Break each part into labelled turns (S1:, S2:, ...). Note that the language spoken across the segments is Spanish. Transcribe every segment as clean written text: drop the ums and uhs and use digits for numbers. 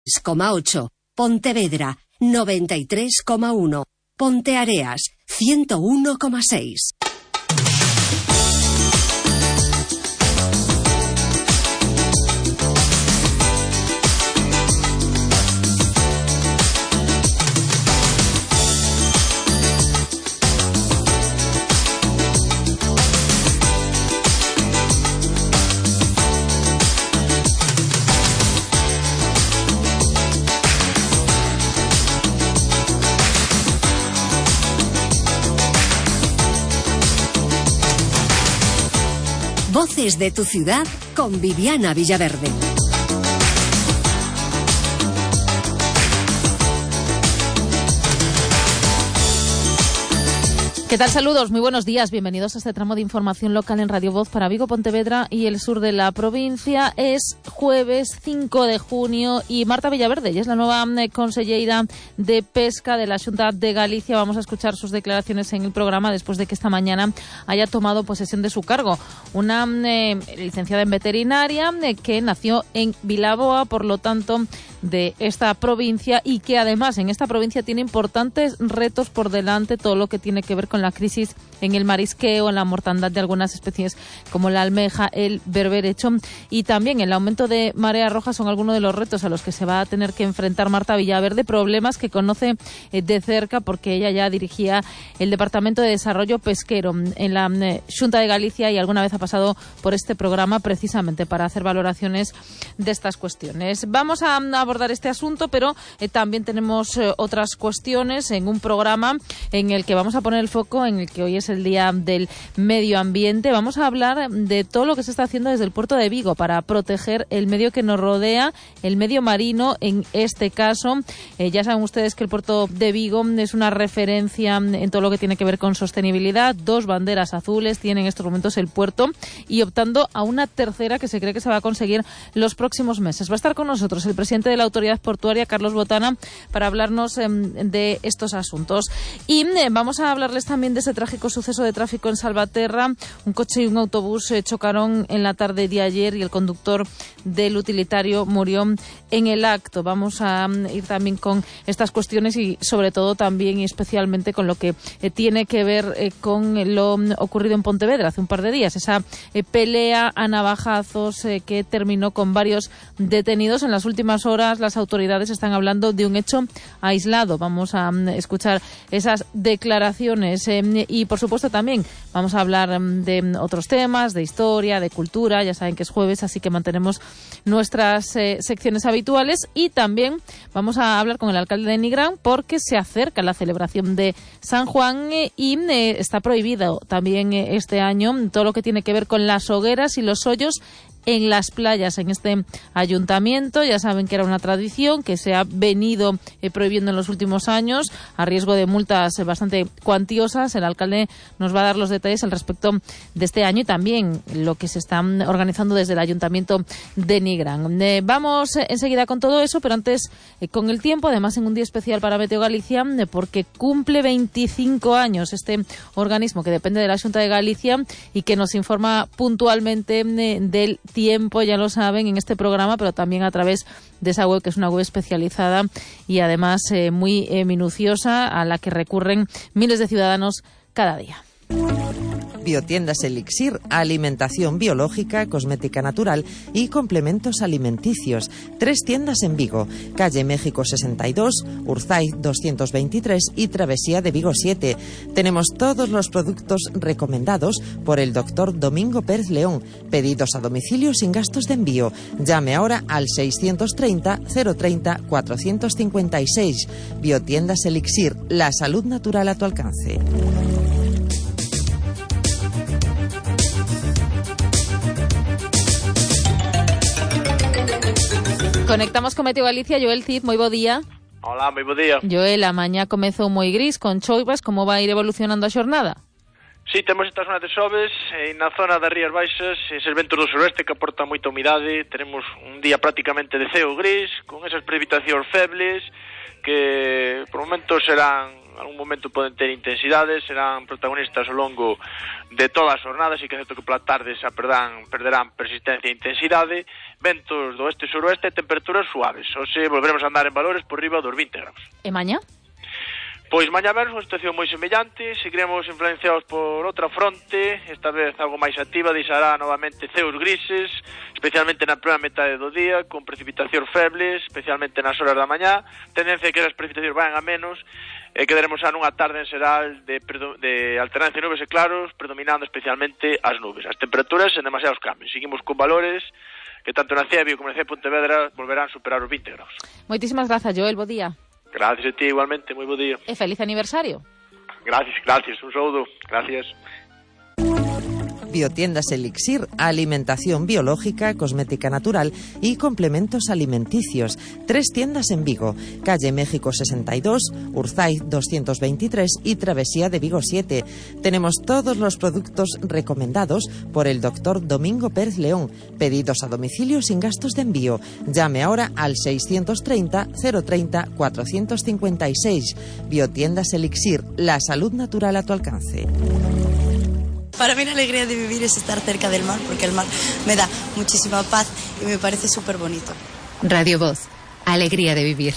S1: 6,8. Pontevedra, 93,1. Ponteareas, 101,6. Voces de tu ciudad con Viviana Villaverde.
S2: ¿Qué tal? Saludos, muy buenos días. Bienvenidos a este tramo de información local en Radio Voz para Vigo, Pontevedra y el sur de la provincia. Es jueves 5 de junio y Marta Villaverde, ella es la nueva conselleira de Pesca de la Xunta de Galicia. Vamos a escuchar sus declaraciones en el programa después de que esta mañana haya tomado posesión de su cargo. Una licenciada en veterinaria que nació en Vilaboa, por lo tanto, de esta provincia, y que además en esta provincia tiene importantes retos por delante, todo lo que tiene que ver con la crisis en el marisqueo, en la mortandad de algunas especies como la almeja, el berberecho, y también el aumento de marea roja son algunos de los retos a los que se va a tener que enfrentar Marta Villaverde, problemas que conoce de cerca porque ella ya dirigía el Departamento de Desarrollo Pesquero en la Xunta de Galicia y alguna vez ha pasado por este programa precisamente para hacer valoraciones de estas cuestiones. Vamos a abordar este asunto, pero también tenemos otras cuestiones en un programa en el que vamos a poner el foco, en el que hoy es el Día del Medio Ambiente. Vamos a hablar de todo lo que se está haciendo desde el puerto de Vigo para proteger el medio que nos rodea, el medio marino en este caso. Ya saben ustedes que el puerto de Vigo es una referencia en todo lo que tiene que ver con sostenibilidad. 2 banderas azules tiene en estos momentos el puerto y optando a una tercera que se cree que se va a conseguir los próximos meses. Va a estar con nosotros el presidente de la Autoridad Portuaria, Carlos Botana, para hablarnos de estos asuntos. Y vamos a hablarles también de ese trágico suceso de tráfico en Salvaterra. Un coche y un autobús chocaron en la tarde de ayer y el conductor del utilitario murió en el acto. Vamos a ir también con estas cuestiones y sobre todo también y especialmente con lo que tiene que ver con lo ocurrido en Pontevedra hace un par de días. Esa pelea a navajazos que terminó con varios detenidos. En las últimas horas las autoridades están hablando de un hecho aislado. Vamos a escuchar esas declaraciones y por supuesto también vamos a hablar de otros temas, de historia, de cultura. Ya saben que es jueves, así que mantenemos nuestras secciones habituales y también vamos a hablar con el alcalde de Nigrán porque se acerca la celebración de San Juan y está prohibido también este año todo lo que tiene que ver con las hogueras y los hoyos en las playas en este ayuntamiento. Ya saben que era una tradición que se ha venido prohibiendo en los últimos años a riesgo de multas bastante cuantiosas. El alcalde nos va a dar los detalles al respecto de este año y también lo que se está organizando desde el ayuntamiento de Nigrán. Vamos enseguida con todo eso, pero antes con el tiempo, además en un día especial para Meteo Galicia porque cumple 25 años este organismo que depende de la Xunta de Galicia y que nos informa puntualmente del tiempo, ya lo saben, en este programa, pero también a través de esa web que es una web especializada y además muy minuciosa a la que recurren miles de ciudadanos cada día.
S3: Biotiendas Elixir, alimentación biológica, cosmética natural y complementos alimenticios. 3 tiendas en Vigo, calle México 62, Urzay 223 y Travesía de Vigo 7. Tenemos todos los productos recomendados por el doctor Domingo Pérez León. Pedidos a domicilio sin gastos de envío. Llame ahora al 630 030 456. Biotiendas Elixir, la salud natural a tu alcance.
S2: Conectamos con Meteo Galicia, Joel Cid, moi bo día.
S4: Hola, moi bo día.
S2: Joel, a mañá comezou moi gris, con choivas, como vai ir evolucionando a xornada?
S4: Sí, temos estas zonas de xoves, na zona das Rías Baixas, eses ventos do suroeste que aportan moita humidade, tenemos un día prácticamente de ceo gris, con esas precipitacións febles, que por momentos serán algún momento poden ter intensidades, serán protagonistas ao longo de todas as jornadas, e que é certo que pola tarde xa perderán persistencia e intensidade, ventos do oeste e suroeste e temperaturas suaves. Hoxe volveremos a andar en valores por riba dos 20 graus.
S2: E mañá?
S4: Pois mañá veremos unha situación moi semellante, seguiremos influenciados por outra fronte, esta vez algo máis activa, deixará novamente ceos grises, especialmente na primeira metade do día, con precipitacións febles, especialmente nas horas da mañá, tendencia que as precipitacións vayan a menos, e quedaremos xa nunha tarde en xeral de alternancia de nubes e claros, predominando especialmente as nubes. As temperaturas en demasiados cambios, seguimos con valores que tanto na Cebio como na Cebio Pontevedra volverán a superar os 20 graus.
S2: Moitísimas grazas, Joel, bo día.
S4: Gracias a ti igualmente, moi bo día.
S2: E feliz aniversario.
S4: Gracias, un saúdo, gracias.
S3: Biotiendas Elixir, alimentación biológica, cosmética natural y complementos alimenticios. 3 tiendas en Vigo, calle México 62, Urzaiz 223 y Travesía de Vigo 7. Tenemos todos los productos recomendados por el doctor Domingo Pérez León. Pedidos a domicilio sin gastos de envío. Llame ahora al 630 030 456. Biotiendas Elixir, la salud natural a tu alcance.
S5: Para mí la alegría de vivir es estar cerca del mar, porque el mar me da muchísima paz y me parece súper bonito.
S1: Radio Voz, alegría de vivir.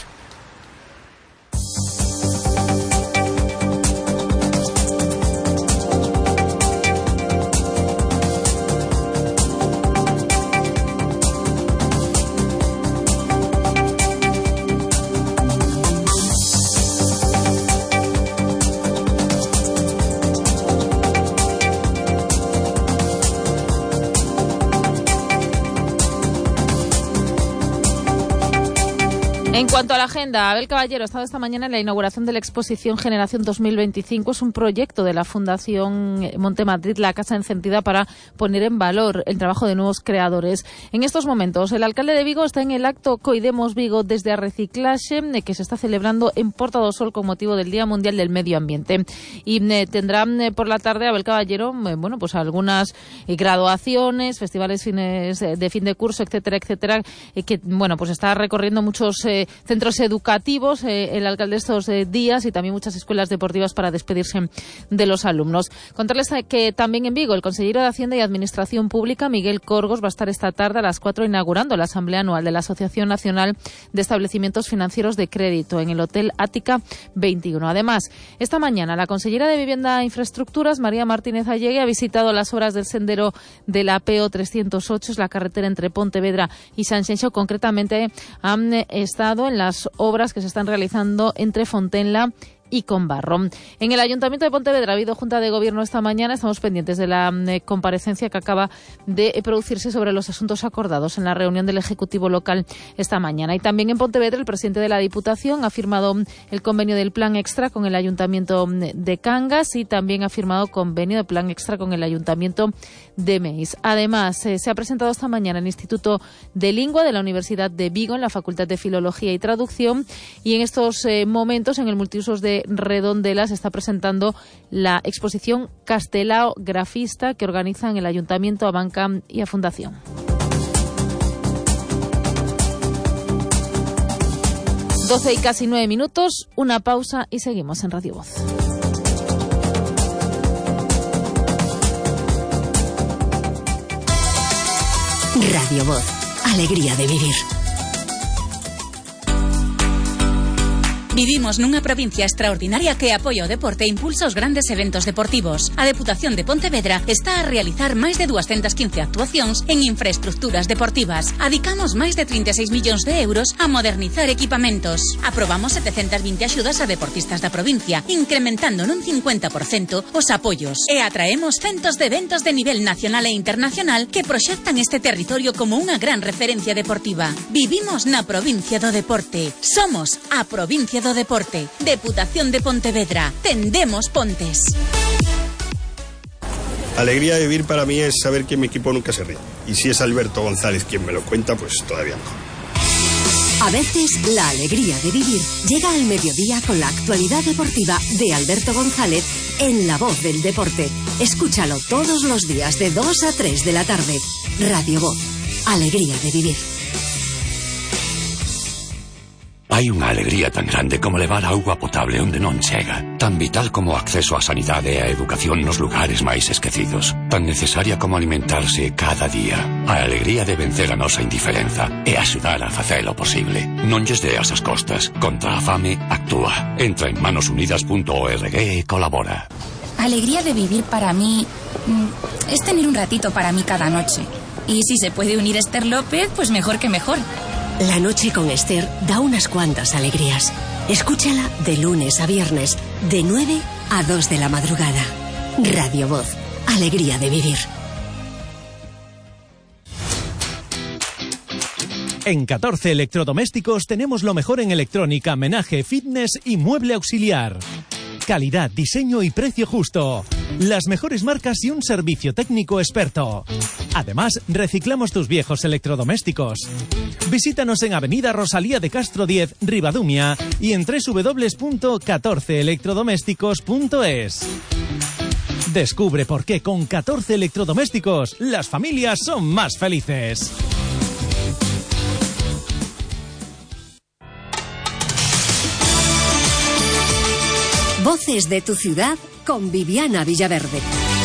S2: En cuanto a la agenda, Abel Caballero ha estado esta mañana en la inauguración de la exposición Generación 2025. Es un proyecto de la Fundación Montemadrid, la Casa Encendida, para poner en valor el trabajo de nuevos creadores. En estos momentos, el alcalde de Vigo está en el acto Coidemos Vigo desde a Reciclaxe, que se está celebrando en Porta do Sol con motivo del Día Mundial del Medio Ambiente. Y tendrá por la tarde Abel Caballero, pues algunas graduaciones, festivales de fin de curso, etcétera, etcétera, que pues está recorriendo muchos centros educativos, el alcalde estos días, y también muchas escuelas deportivas para despedirse de los alumnos. Contarles que también en Vigo el consejero de Hacienda y Administración Pública, Miguel Corgos, va a estar esta tarde a las 4 inaugurando la Asamblea Anual de la Asociación Nacional de Establecimientos Financieros de Crédito en el Hotel Ática 21. Además, esta mañana la consejera de Vivienda e Infraestructuras, María Martínez Allegue, ha visitado las obras del sendero de la PO 308, es la carretera entre Pontevedra y Sanxenxo. Concretamente han estado en las obras que se están realizando entre Fontenla y Conbarro. En el Ayuntamiento de Pontevedra ha habido Junta de Gobierno esta mañana. Estamos pendientes de la comparecencia que acaba de producirse sobre los asuntos acordados en la reunión del Ejecutivo local esta mañana. Y también en Pontevedra el presidente de la Diputación ha firmado el convenio del Plan Extra con el Ayuntamiento de Cangas, y también ha firmado convenio de Plan Extra con el Ayuntamiento de Meis. Además, se ha presentado esta mañana el Instituto de Lingua de la Universidad de Vigo en la Facultad de Filología y Traducción, y en estos momentos en el multiusos de Redondela se está presentando la exposición Castelao Grafista, que organizan el Ayuntamiento, a Banca y a Fundación. Doce y casi 9 minutos, una pausa y seguimos en Radio Voz.
S1: Radio Voz, alegría de vivir.
S6: Vivimos nunha provincia extraordinaria que apoia o deporte e impulsa os grandes eventos deportivos. A Deputación de Pontevedra está a realizar máis de 215 actuacións en infraestructuras deportivas. Adicamos máis de 36 millóns de euros a modernizar equipamentos. Aprobamos 720 axudas a deportistas da provincia, incrementando nun 50% os apoios. E atraemos centos de eventos de nivel nacional e internacional que proxectan este territorio como unha gran referencia deportiva. Vivimos na provincia do deporte. Somos a provincia do deporte. Deputación de Pontevedra. Tendemos pontes.
S7: Alegría de vivir para mí es saber que mi equipo nunca se ríe. Y si es Alberto González quien me lo cuenta, pues todavía mejor.
S1: A veces la alegría de vivir llega al mediodía con la actualidad deportiva de Alberto González en La Voz del Deporte. Escúchalo todos los días de 2 a 3 de la tarde. Radio Voz. Alegría de vivir.
S8: Hai unha alegría tan grande como levar auga potable onde non chega, tan vital como o acceso á sanidade e á educación nos lugares máis esquecidos, tan necesaria como alimentarse cada día. A alegría de vencer a nosa indiferenza e axudar a facelo posible. Non lles deas as costas. Contra a fame, actúa. Entra en manosunidas.org e colabora.
S9: Alegría de vivir para mí es tener un ratito para mí cada noche. Y si se puede unir Esther López, pues mejor que mejor.
S1: La noche con Esther da unas cuantas alegrías. Escúchala de lunes a viernes, de 9 a 2 de la madrugada. Radio Voz, alegría de vivir.
S10: En 14 Electrodomésticos tenemos lo mejor en electrónica, menaje, fitness y mueble auxiliar. Calidad, diseño y precio justo. Las mejores marcas y un servicio técnico experto. Además, reciclamos tus viejos electrodomésticos. Visítanos en Avenida Rosalía de Castro 10, Ribadumia, y en www.14electrodomésticos.es. Descubre por qué con 14 electrodomésticos las familias son más felices.
S1: Voces de tu ciudad con Viviana Villaverde.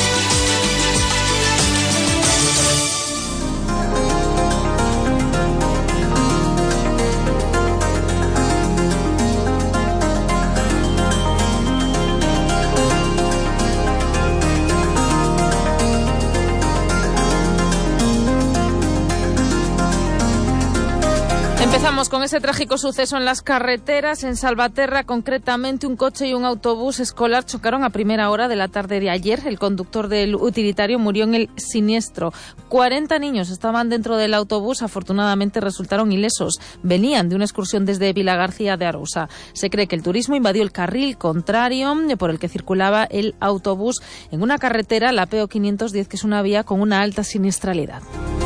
S2: Empezamos con ese trágico suceso en las carreteras. En Salvaterra, concretamente, un coche y un autobús escolar chocaron a primera hora de la tarde de ayer. El conductor del utilitario murió en el siniestro. 40 niños estaban dentro del autobús. Afortunadamente resultaron ilesos. Venían de una excursión desde Vilagarcía de Arousa. Se cree que el turismo invadió el carril contrario por el que circulaba el autobús en una carretera, la PO 510, que es una vía con una alta siniestralidad.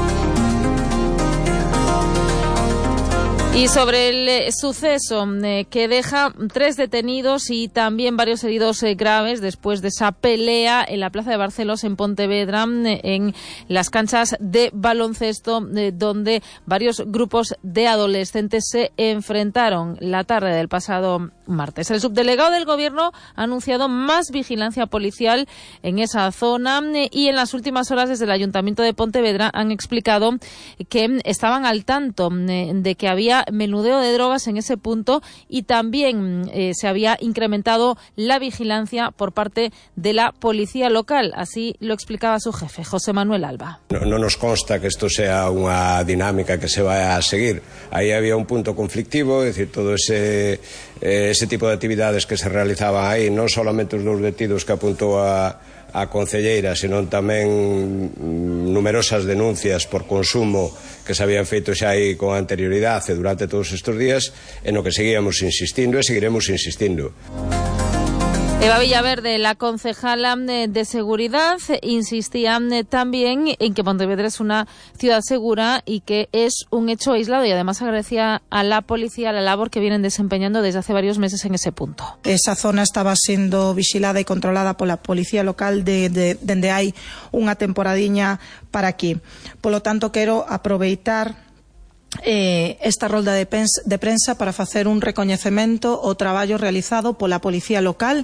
S2: Y sobre el suceso que deja 3 detenidos y también varios heridos graves después de esa pelea en la Plaza de Barcelos en Pontevedra, en las canchas de baloncesto, donde varios grupos de adolescentes se enfrentaron la tarde del pasado martes. El subdelegado del Gobierno ha anunciado más vigilancia policial en esa zona y en las últimas horas desde el Ayuntamiento de Pontevedra han explicado que estaban al tanto de que había menudeo de drogas en ese punto y también se había incrementado la vigilancia por parte de la policía local. Así lo explicaba su jefe, José Manuel Alba.
S11: No nos consta que esto sea una dinámica que se vaya a seguir. Ahí había un punto conflictivo, es decir, todo ese tipo de actividades que se realizaban aí, non solamente os 2 detidos que apuntou a concelleira, senón tamén numerosas denuncias por consumo que se habían feito xa aí con anterioridade durante todos estes días, en o que seguíamos insistindo e seguiremos insistindo.
S2: Eva Villaverde, la concejala de Seguridad, insistía también en que Pontevedra es una ciudad segura y que es un hecho aislado, y además agradecía a la policía la labor que vienen desempeñando desde hace varios meses en ese punto.
S12: Esa zona estaba siendo vigilada y controlada pola policía local dende hai unha temporadiña para aquí. Polo tanto, quero aproveitar esta rolda de prensa para facer un recoñecemento ao traballo realizado pola policía local.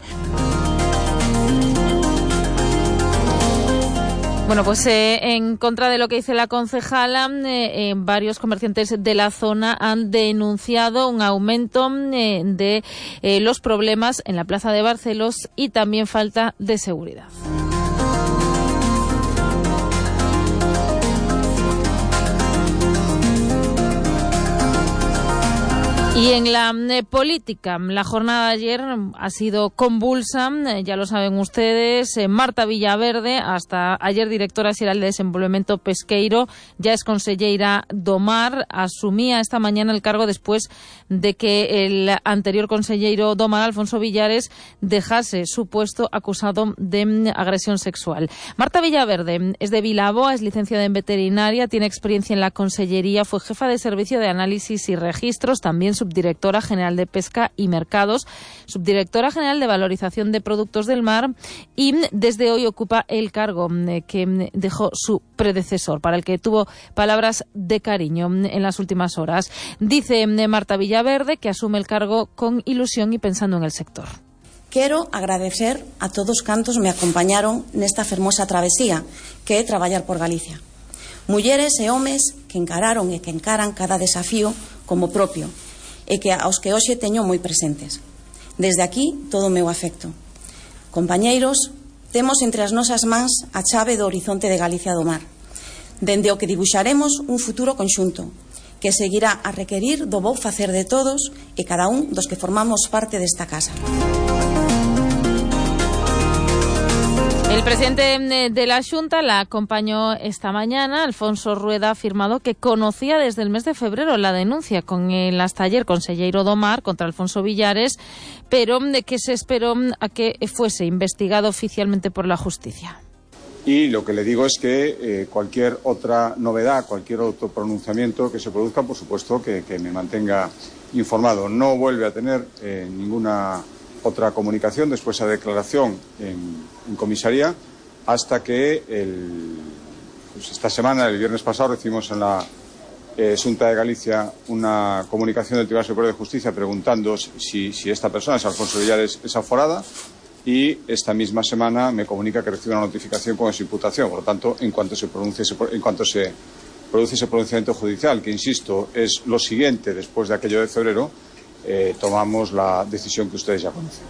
S2: Bueno, pues en contra de lo que dice la concejala, varios comerciantes de la zona han denunciado un aumento de los problemas en la Plaza de Barcelos y también falta de seguridad. Y en la política, la jornada de ayer ha sido convulsa, ya lo saben ustedes. Marta Villaverde, hasta ayer directora xeral de Desenvolvemento Pesqueiro, ya es conselleira do Mar, asumía esta mañana el cargo después de que el anterior conselleiro do Mar, Alfonso Villares, dejase su puesto acusado de agresión sexual. Marta Villaverde es de Vilaboa, es licenciada en veterinaria, tiene experiencia en la consellería, fue jefa de servicio de análisis y registros, también subdirectora subdirectora general de Pesca y Mercados, subdirectora general de Valorización de Productos del Mar, y desde hoy ocupa el cargo que dejó su predecesor, para el que tuvo palabras de cariño en las últimas horas. Dice Marta Villaverde que asume el cargo con ilusión y pensando en el sector.
S13: Quero agradecer a todos cantos me acompañaron nesta fermosa travesía que é traballar por Galicia. Mulleres e homes que encararon e que encaran cada desafío como propio e que aos que hoxe teño moi presentes. Desde aquí, todo o meu afecto. Compañeiros, temos entre as nosas mans a chave do horizonte de Galicia do Mar, dende o que dibuixaremos un futuro conxunto, que seguirá a requerir do bo facer de todos e cada un dos que formamos parte desta casa.
S2: El presidente de la Xunta la acompañó esta mañana. Alfonso Rueda ha afirmado que conocía desde el mes de febrero la denuncia con el hasta ayer conselleiro do Mar contra Alfonso Villares, pero que se esperó a que fuese investigado oficialmente por la justicia.
S14: Y lo que le digo es que cualquier otra novedad, cualquier otro pronunciamiento que se produzca, por supuesto que me mantenga informado. No vuelve a tener ninguna otra comunicación después de esa declaración en comisaría hasta que esta semana, el viernes pasado, recibimos en la Xunta de Galicia una comunicación del Tribunal Superior de Justicia preguntando si esta persona, si Alfonso Villares, es aforada, y esta misma semana me comunica que recibe una notificación con esa imputación. Por lo tanto, en cuanto se produce ese pronunciamiento judicial, que insisto es lo siguiente después de aquello de febrero, tomamos la decisión que ustedes ya conocen.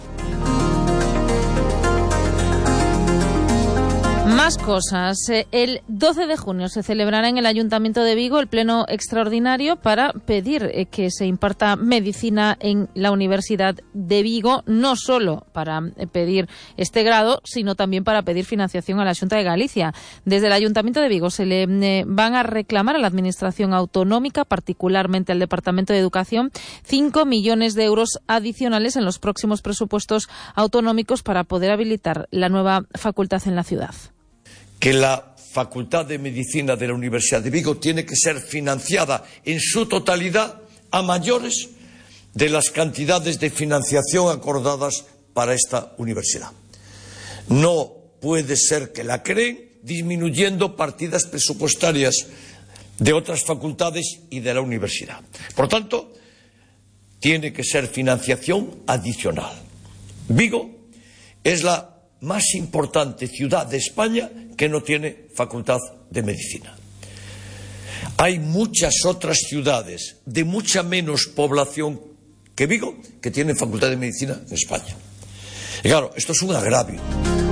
S2: Más cosas. El 12 de junio se celebrará en el Ayuntamiento de Vigo el pleno extraordinario para pedir que se imparta medicina en la Universidad de Vigo, no solo para pedir este grado, sino también para pedir financiación a la Xunta de Galicia. Desde el Ayuntamiento de Vigo se le van a reclamar a la Administración Autonómica, particularmente al Departamento de Educación, 5 millones de euros adicionales en los próximos presupuestos autonómicos para poder habilitar la nueva facultad en la ciudad.
S15: Que la Facultad de Medicina de la Universidad de Vigo tiene que ser financiada en su totalidad a mayores de las cantidades de financiación acordadas para esta universidad. No puede ser que la creen disminuyendo partidas presupuestarias de otras facultades y de la universidad. Por tanto, tiene que ser financiación adicional. Vigo es la más importante ciudad de España que no tiene facultad de medicina. Hay muchas otras ciudades de mucha menos población que Vigo que tienen facultad de medicina en España. Y claro, esto es un agravio.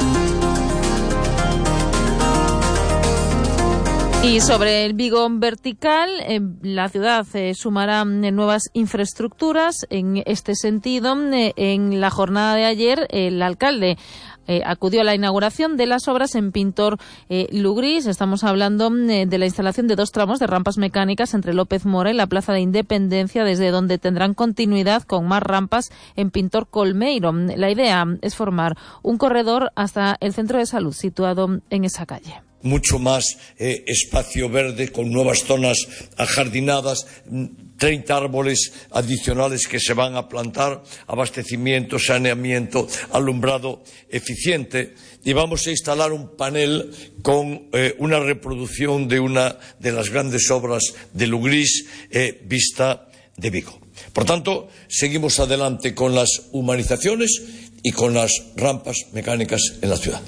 S2: Y sobre el Vigo vertical, la ciudad sumará nuevas infraestructuras. En este sentido, en la jornada de ayer, el alcalde acudió a la inauguración de las obras en Pintor Lugrís. Estamos hablando de la instalación de 2 tramos de rampas mecánicas entre López Mora y la Plaza de Independencia, desde donde tendrán continuidad con más rampas en Pintor Colmeiro. La idea es formar un corredor hasta el centro de salud situado en esa calle.
S15: Mucho más espacio verde con nuevas zonas ajardinadas, 30 árboles adicionales que se van a plantar, abastecimiento, saneamiento, alumbrado eficiente, y vamos a instalar un panel con una reproducción de una de las grandes obras de Lugrís, Vista de Vigo. Por tanto, seguimos adelante con las humanizaciones y con las rampas mecánicas en la ciudad.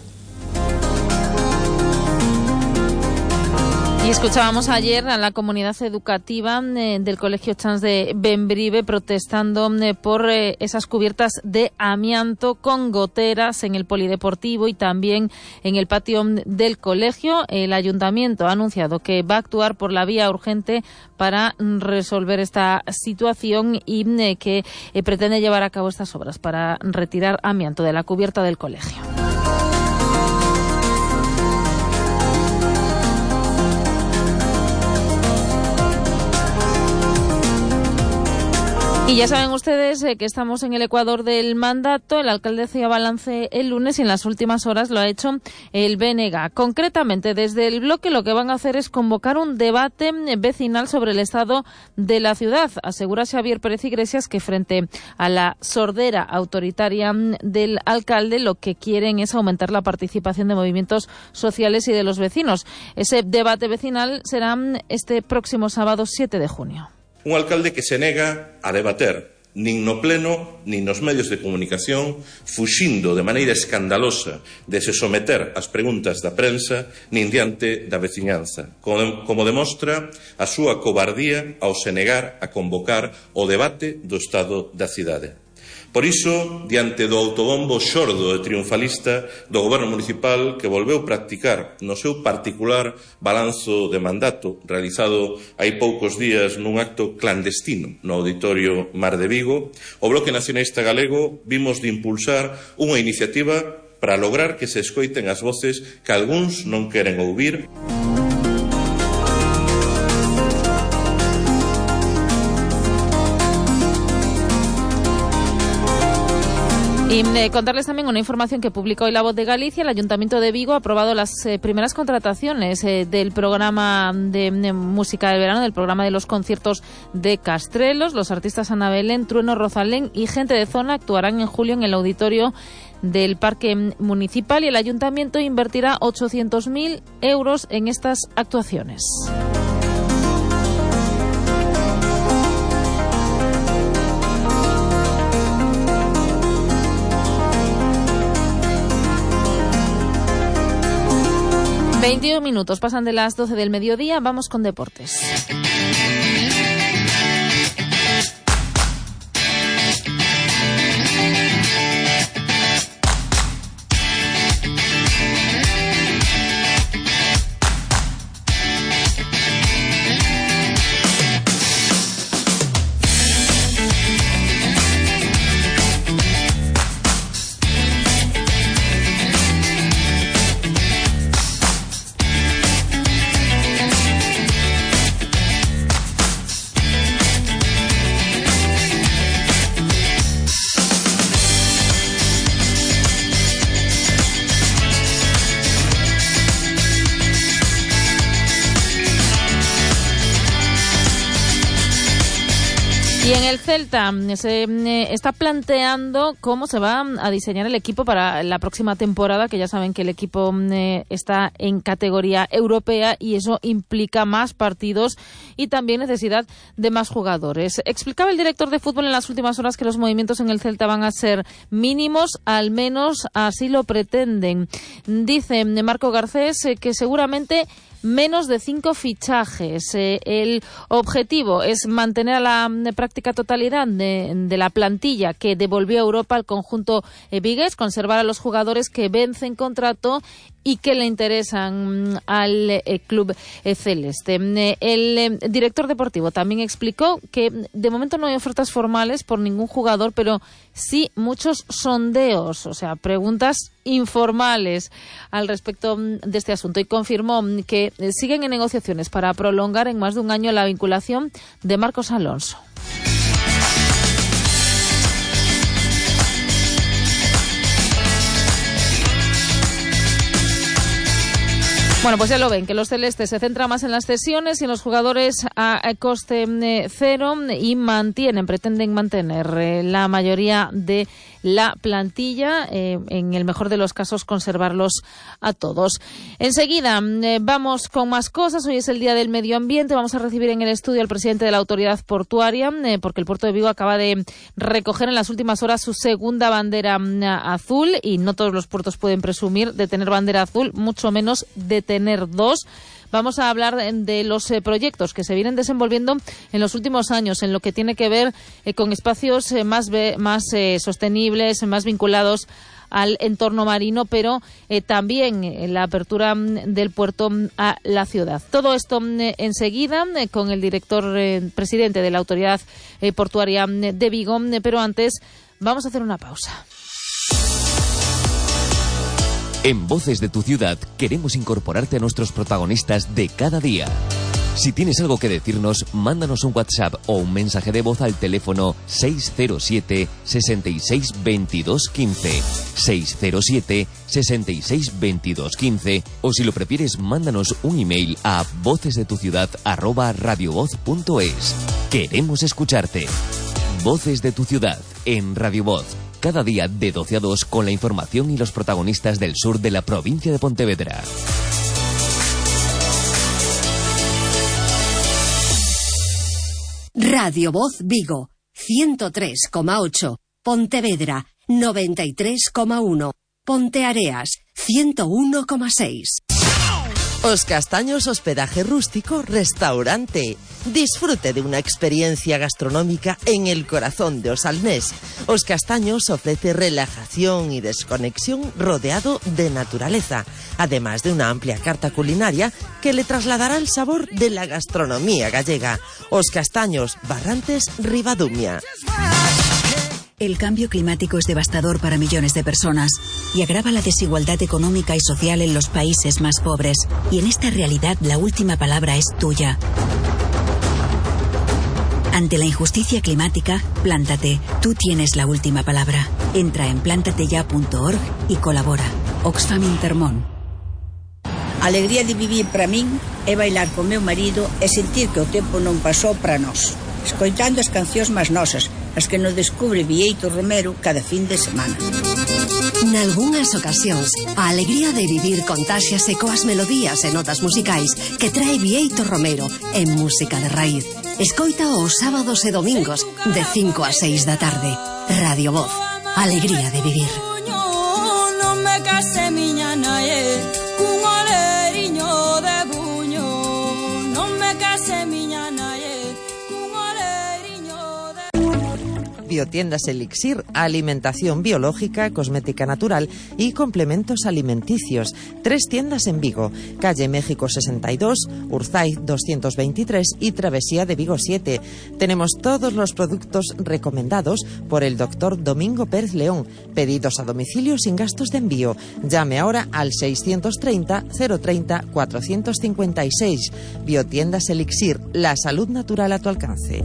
S2: Y escuchábamos ayer a la comunidad educativa del Colegio Chans de Bembrive protestando por esas cubiertas de amianto con goteras en el polideportivo y también en el patio del colegio. El ayuntamiento ha anunciado que va a actuar por la vía urgente para resolver esta situación y que pretende llevar a cabo estas obras para retirar amianto de la cubierta del colegio. Y ya saben ustedes que estamos en el ecuador del mandato. El alcalde hacía balance el lunes y en las últimas horas lo ha hecho el BNG. Concretamente, desde el bloque lo que van a hacer es convocar un debate vecinal sobre el estado de la ciudad. Asegura Xavier Pérez Iglesias que frente a la sordera autoritaria del alcalde lo que quieren es aumentar la participación de movimientos sociales y de los vecinos. Ese debate vecinal será este próximo sábado 7 de junio.
S16: Un alcalde que se nega a debater nin no pleno, nin nos medios de comunicación, fuxindo de maneira escandalosa de se someter ás preguntas da prensa, nin diante da veciñanza, como demostra a súa cobardía ao se negar a convocar o debate do estado da cidade. Por iso, diante do autobombo xordo e triunfalista do goberno municipal que volveu practicar no seu particular balanzo de mandato realizado hai poucos días nun acto clandestino no Auditorio Mar de Vigo, o Bloque Nacionalista Galego vimos de impulsar unha iniciativa para lograr que se escoiten as voces que algúns non queren ouvir.
S2: Y contarles también una información que publicó hoy La Voz de Galicia. El Ayuntamiento de Vigo ha aprobado las primeras contrataciones del programa de música del verano, del programa de los conciertos de Castrelos. Los artistas Ana Belén, Trueno, Rosalén y Gente de Zona actuarán en julio en el auditorio del Parque Municipal y el Ayuntamiento invertirá 800.000 euros en estas actuaciones. Minutos pasan de las 12 del mediodía. Vamos con deportes. Y en el Celta se está planteando cómo se va a diseñar el equipo para la próxima temporada, que ya saben que el equipo está en categoría europea y eso implica más partidos y también necesidad de más jugadores. Explicaba el director de fútbol en las últimas horas que los movimientos en el Celta van a ser mínimos, al menos así lo pretenden. Dice Marco Garcés que seguramente menos de 5 fichajes. El objetivo es mantener a la práctica totalidad de la plantilla que devolvió a Europa al conjunto vigués, conservar a los jugadores que vencen contrato y que le interesan al club celeste. El director deportivo también explicó que de momento no hay ofertas formales por ningún jugador, pero sí muchos sondeos, o sea, preguntas informales al respecto de este asunto, y confirmó que siguen en negociaciones para prolongar en más de un año la vinculación de Marcos Alonso. Bueno, pues ya lo ven, que los celestes se centran más en las cesiones y en los jugadores a coste cero y pretenden mantener la mayoría de la plantilla, en el mejor de los casos conservarlos a todos. Enseguida vamos con más cosas. Hoy es el Día del Medio Ambiente. Vamos a recibir en el estudio al presidente de la Autoridad Portuaria, porque el puerto de Vigo acaba de recoger en las últimas horas su segunda bandera azul, y no todos los puertos pueden presumir de tener bandera azul, mucho menos de tener dos. Vamos a hablar de los proyectos que se vienen desenvolviendo en los últimos años en lo que tiene que ver con espacios más sostenibles, más vinculados al entorno marino, pero también la apertura del puerto a la ciudad. Todo esto enseguida con el director presidente de la Autoridad Portuaria de Vigo, pero antes vamos a hacer una pausa.
S17: En Voces de tu Ciudad queremos incorporarte a nuestros protagonistas de cada día. Si tienes algo que decirnos, mándanos un WhatsApp o un mensaje de voz al teléfono 607 66 22 15. 607 66 22 15. O si lo prefieres, mándanos un email a vocesdetuciudad@radiovoz.es. Queremos escucharte. Voces de tu ciudad en Radio Voz. Cada día de 12 a 2 con la información y los protagonistas del sur de la provincia de Pontevedra.
S1: Radio Voz Vigo, 103,8. Pontevedra, 93,1. Ponteareas, 101,6. Os Castaños Hospedaje Rústico Restaurante. Disfrute de una experiencia gastronómica en el corazón de Osalnés. Os Castaños ofrece relajación y desconexión rodeado de naturaleza, además de una amplia carta culinaria que le trasladará el sabor de la gastronomía gallega. Os Castaños, Barrantes, Ribadumia.
S18: El cambio climático es devastador para millones de personas y agrava la desigualdad económica y social en los países más pobres. Y en esta realidad la última palabra es tuya. Ante la injusticia climática, plántate. Tú tienes la última palabra. Entra en plantateya.org y colabora. Oxfam Intermón.
S19: Alegría de vivir para min é bailar con meu marido e sentir que o tempo non pasou para nós, escoitando as cancións máis nosas, as que nos descubre Vieito Romero cada fin de semana.
S1: Nalgúnas ocasións, a alegría de vivir contáxiase coas melodías e notas musicais que trae Vieito Romero en música de raíz. Escoita os sábados e domingos de 5 a 6 da tarde. Radio Voz, alegría de vivir.
S20: Non me case miña nae, cun oleriño de buño. Non me case miña nae, cun oleriño de...
S3: Biotiendas Elixir, alimentación biológica, cosmética natural y complementos alimenticios. 3 tiendas en Vigo, calle México 62, Urzaiz 223 y Travesía de Vigo 7. Tenemos todos los productos recomendados por el doctor Domingo Pérez León. Pedidos a domicilio sin gastos de envío. Llame ahora al 630 030 456. Biotiendas Elixir, la salud natural a tu alcance.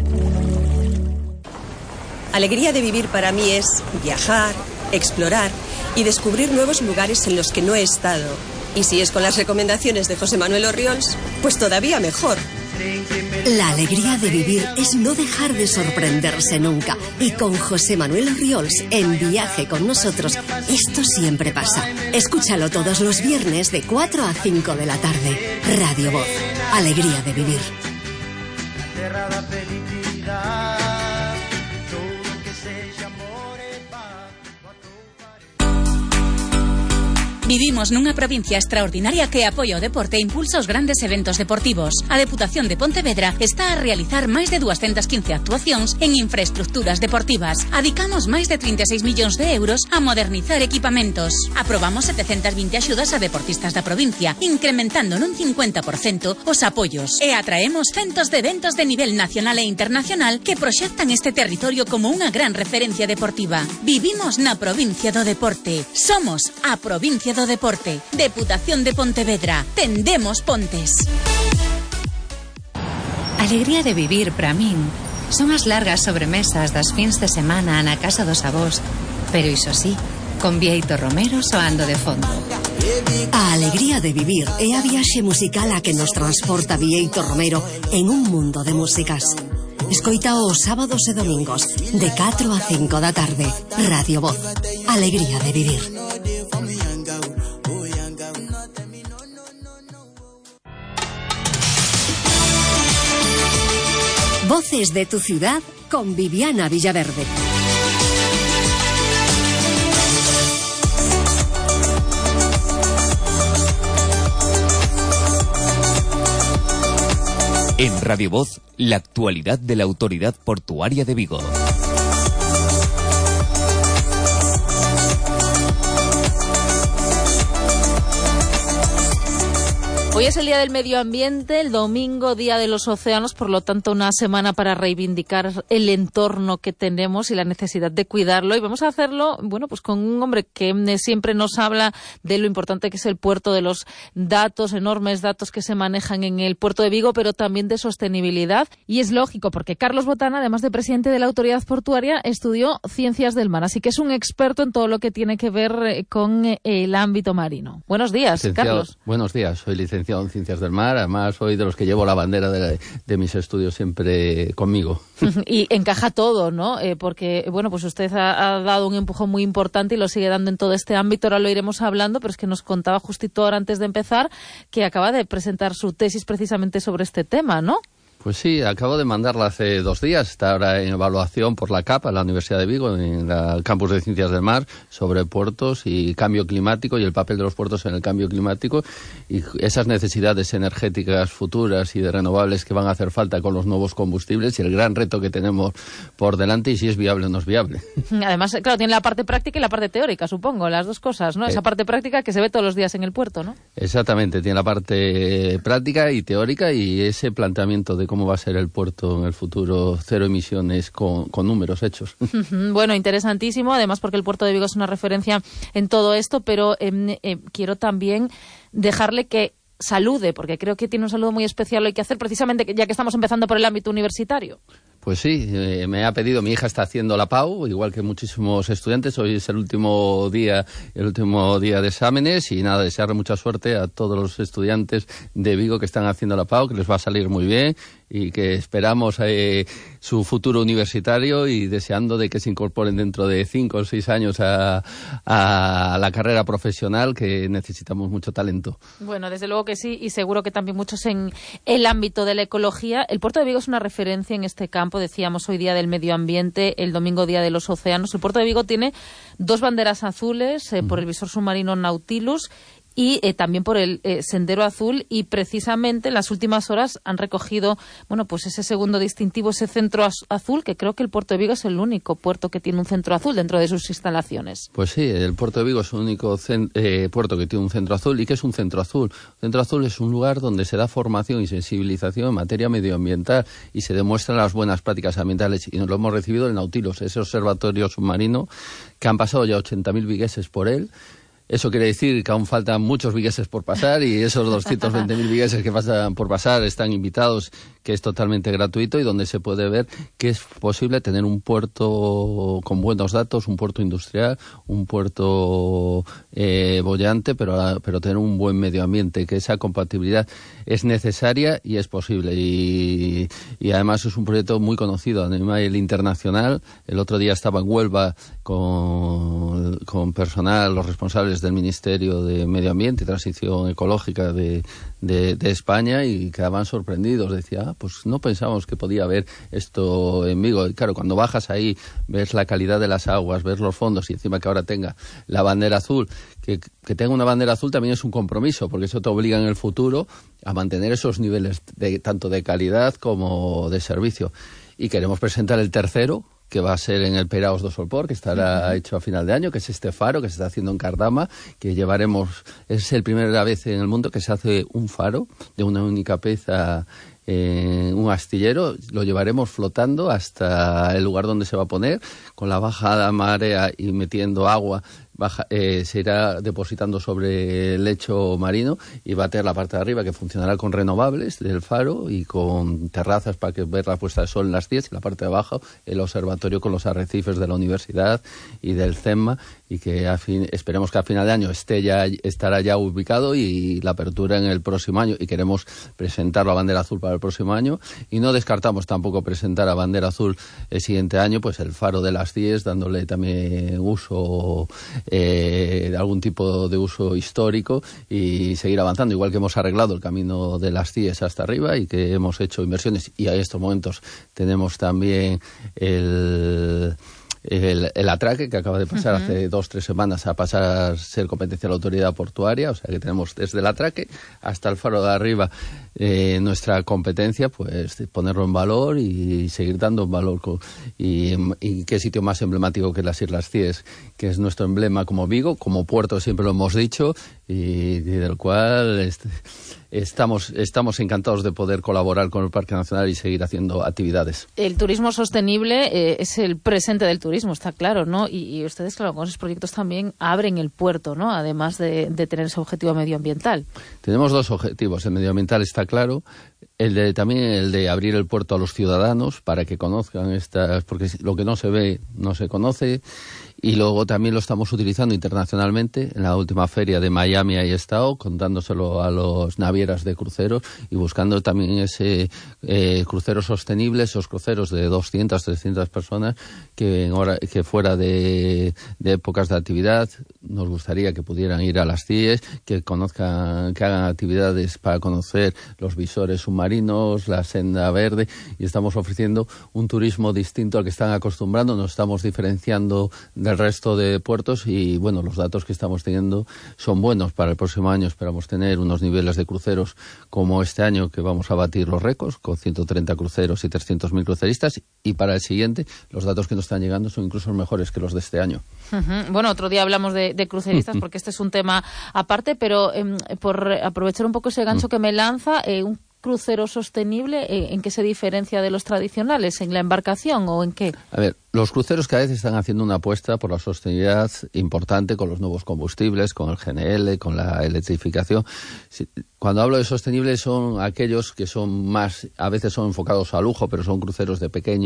S21: Alegría de vivir para mí es viajar, explorar y descubrir nuevos lugares en los que no he estado. Y si es con las recomendaciones de José Manuel Orriols, pues todavía mejor.
S1: La alegría de vivir es no dejar de sorprenderse nunca. Y con José Manuel Orriols en Viaje con nosotros, esto siempre pasa. Escúchalo todos los viernes de 4 a 5 de la tarde. Radio Voz, alegría de vivir.
S6: Vivimos nunha provincia extraordinaria que apoia o deporte e impulsa os grandes eventos deportivos. A Deputación de Pontevedra está a realizar máis de 215 actuacións en infraestructuras deportivas. Adicamos máis de 36 millóns de euros a modernizar equipamentos. Aprobamos 720 axudas a deportistas da provincia, incrementando nun 50% os apoios. E atraemos centos de eventos de nivel nacional e internacional que proxectan este territorio como unha gran referencia deportiva. Vivimos na provincia do deporte. Somos a provincia do deporte. Deputación de Pontevedra. Tendemos pontes.
S22: Alegría de vivir para min son as largas sobremesas das fins de semana na casa dos avós, pero iso sí, con Vieito Romero soando de fondo.
S1: A alegría de vivir é a viaxe musical a que nos transporta Vieito Romero en un mundo de músicas. Escoita os sábados e domingos de 4 a 5 da tarde. Radio Voz, alegría de vivir. Voces de tu ciudad con Viviana Villaverde.
S17: En Radio Voz, la actualidad de la Autoridad Portuaria de Vigo.
S2: Hoy Hoy es el Día del Medio Ambiente, el domingo Día de los Océanos, por lo tanto una semana para reivindicar el entorno que tenemos y la necesidad de cuidarlo. Y vamos a hacerlo, bueno, pues con un hombre que siempre nos habla de lo importante que es el puerto, de los datos, enormes datos que se manejan en el puerto de Vigo, pero también de sostenibilidad. Y es lógico, porque Carlos Botana, además de presidente de la Autoridad Portuaria, estudió Ciencias del Mar, así que es un experto en todo lo que tiene que ver con el ámbito marino. Buenos días, Carlos.
S4: Buenos días, soy licenciado en Ciencias del Mar, además soy de los que llevo la bandera de mis estudios siempre conmigo.
S2: Y encaja todo, ¿no? Porque, bueno, pues usted ha dado un empujón muy importante y lo sigue dando en todo este ámbito, ahora lo iremos hablando, pero es que nos contaba justito ahora antes de empezar que acaba de presentar su tesis precisamente sobre este tema, ¿no?
S4: Pues sí, acabo de mandarla hace 2 días. Está ahora en evaluación por la CAP, la Universidad de Vigo, en el campus de Ciencias del Mar, sobre puertos y cambio climático y el papel de los puertos en el cambio climático y esas necesidades energéticas futuras y de renovables que van a hacer falta con los nuevos combustibles y el gran reto que tenemos por delante y si es viable o no es viable.
S2: Además, claro, tiene la parte práctica y la parte teórica, supongo, las dos cosas, ¿no? Esa parte práctica que se ve todos los días en el puerto, ¿no?
S4: Exactamente, tiene la parte práctica y teórica y ese planteamiento de cómo va a ser el puerto en el futuro, 0 emisiones con números hechos.
S2: Bueno, interesantísimo, además porque el puerto de Vigo es una referencia en todo esto, pero quiero también dejarle que salude, porque creo que tiene un saludo muy especial hoy que hacer, precisamente ya que estamos empezando por el ámbito universitario.
S4: Pues sí, me ha pedido, mi hija está haciendo la PAU, igual que muchísimos estudiantes, hoy es el último día de exámenes y nada, desearle mucha suerte a todos los estudiantes de Vigo que están haciendo la PAU, que les va a salir muy bien y que esperamos su futuro universitario y deseando de que se incorporen dentro de 5 o 6 años a la carrera profesional, que necesitamos mucho talento.
S2: Bueno, desde luego que sí, y seguro que también muchos en el ámbito de la ecología. El puerto de Vigo es una referencia en este campo, decíamos hoy Día del Medio Ambiente, el domingo Día de los Océanos. El puerto de Vigo tiene 2 banderas azules por el visor submarino Nautilus y también por el Sendero Azul, y precisamente en las últimas horas han recogido, bueno, pues ese segundo distintivo, ese centro azul, que creo que el puerto de Vigo es el único puerto que tiene un centro azul dentro de sus instalaciones.
S4: Pues sí, el puerto de Vigo es el único puerto que tiene un centro azul. ¿Y qué es un centro azul? Un centro azul es un lugar donde se da formación y sensibilización en materia medioambiental y se demuestran las buenas prácticas ambientales, y nos lo hemos recibido el Nautilus, ese observatorio submarino que han pasado ya 80.000 vigueses por él. Eso quiere decir que aún faltan muchos vigueses por pasar y esos 220.000 vigueses que faltan por pasar están invitados, que es totalmente gratuito y donde se puede ver que es posible tener un puerto con buenos datos, un puerto industrial, un puerto boyante, pero tener un buen medio ambiente, que esa compatibilidad es necesaria y es posible. Y además es un proyecto muy conocido a nivel internacional. El otro día estaba en Huelva con personal, los responsables del Ministerio de Medio Ambiente y Transición Ecológica de España, y quedaban sorprendidos. Decía, pues no pensábamos que podía haber esto en Vigo. Y claro, cuando bajas ahí, ves la calidad de las aguas, ves los fondos y encima que ahora tenga la bandera azul, que tenga una bandera azul también es un compromiso, porque eso te obliga en el futuro a mantener esos niveles tanto de calidad como de servicio. Y queremos presentar el tercero, que va a ser en el Peraos do Solpor, que estará hecho a final de año, que es este faro que se está haciendo en Cardama, que llevaremos, es la primera vez en el mundo que se hace un faro de una única pieza en un astillero. Lo llevaremos flotando hasta el lugar donde se va a poner, con la bajada marea y metiendo agua. Se irá depositando sobre el lecho marino y va a tener la parte de arriba que funcionará con renovables del faro y con terrazas para ver la puesta de sol en las 10, y la parte de abajo el observatorio con los arrecifes de la universidad y del CEMMA, y que esperemos que a final de año estará ya ubicado y la apertura en el próximo año, y queremos presentar la bandera azul para el próximo año, y no descartamos tampoco presentar a bandera azul el siguiente año, pues el faro de las 10, dándole también uso algún tipo de uso histórico, y seguir avanzando, igual que hemos arreglado el camino de las CIES hasta arriba y que hemos hecho inversiones, y a estos momentos tenemos también el atraque, que acaba de pasar hace 2 o 3 semanas a pasar a ser competencia de la autoridad portuaria, o sea que tenemos desde el atraque hasta el faro de arriba nuestra competencia, pues ponerlo en valor y seguir dando en valor. Y qué sitio más emblemático que las Islas Cíes, que es nuestro emblema como Vigo, como puerto, siempre lo hemos dicho, y del cual estamos encantados de poder colaborar con el Parque Nacional y seguir haciendo actividades.
S2: El turismo sostenible es el presente del turismo, está claro, ¿no? Y ustedes, claro, con esos proyectos también abren el puerto, ¿no? Además de tener ese objetivo medioambiental.
S4: Tenemos dos objetivos. El medioambiental está claro. También el de abrir el puerto a los ciudadanos para que conozcan porque lo que no se ve no se conoce. Y luego también lo estamos utilizando internacionalmente. En la última feria de Miami he estado contándoselo a los navieras de cruceros y buscando también ese cruceros sostenibles, esos cruceros de 200, 300 personas que fuera de épocas de actividad nos gustaría que pudieran ir a las CIES, que conozcan, que hagan actividades para conocer los visores submarinos, la senda verde, y estamos ofreciendo un turismo distinto al que están acostumbrando. Nos estamos diferenciando del resto de puertos y, bueno, los datos que estamos teniendo son buenos. Para el próximo año esperamos tener unos niveles de cruceros como este año, que vamos a batir los récords con 130 cruceros y 300.000 cruceristas, y para el siguiente los datos que nos están llegando son incluso mejores que los de este año.
S2: Bueno, otro día hablamos de cruceristas porque este es un tema aparte, pero por aprovechar un poco ese gancho que me lanza, un crucero sostenible, ¿en qué se diferencia de los tradicionales? ¿En la embarcación o en qué?
S4: A ver, los cruceros cada vez están haciendo una apuesta por la sostenibilidad importante con los nuevos combustibles, con el GNL, con la electrificación. Cuando hablo de sostenibles son aquellos que son más, a veces son enfocados a lujo, pero son cruceros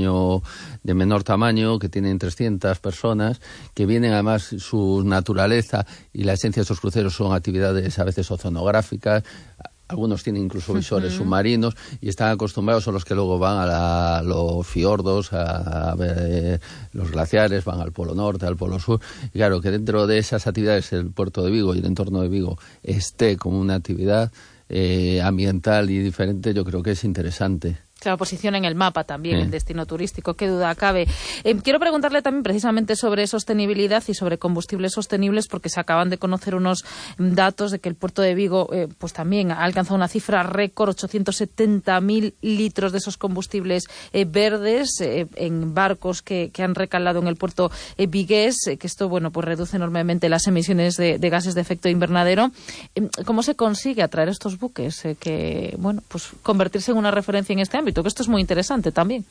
S4: de menor tamaño, que tienen 300 personas, que vienen además, su naturaleza y la esencia de esos cruceros son actividades a veces oceanográficas. Algunos tienen incluso visores submarinos y están acostumbrados, son los que luego van a los fiordos, a ver los glaciares, van al Polo Norte, al Polo Sur. Y claro, que dentro de esas actividades el puerto de Vigo y el entorno de Vigo esté como una actividad ambiental y diferente, yo creo que es interesante.
S2: Claro, posición en el mapa también, el destino turístico, qué duda cabe. Quiero preguntarle también precisamente sobre sostenibilidad y sobre combustibles sostenibles, porque se acaban de conocer unos datos de que el puerto de Vigo pues también ha alcanzado una cifra récord, 870.000 litros de esos combustibles verdes en barcos que han recalado en el puerto vigués, que esto, bueno, pues reduce enormemente las emisiones de gases de efecto invernadero. ¿Cómo se consigue atraer estos buques que, bueno, pues convertirse en una referencia en este ámbito? Que esto es muy interesante también.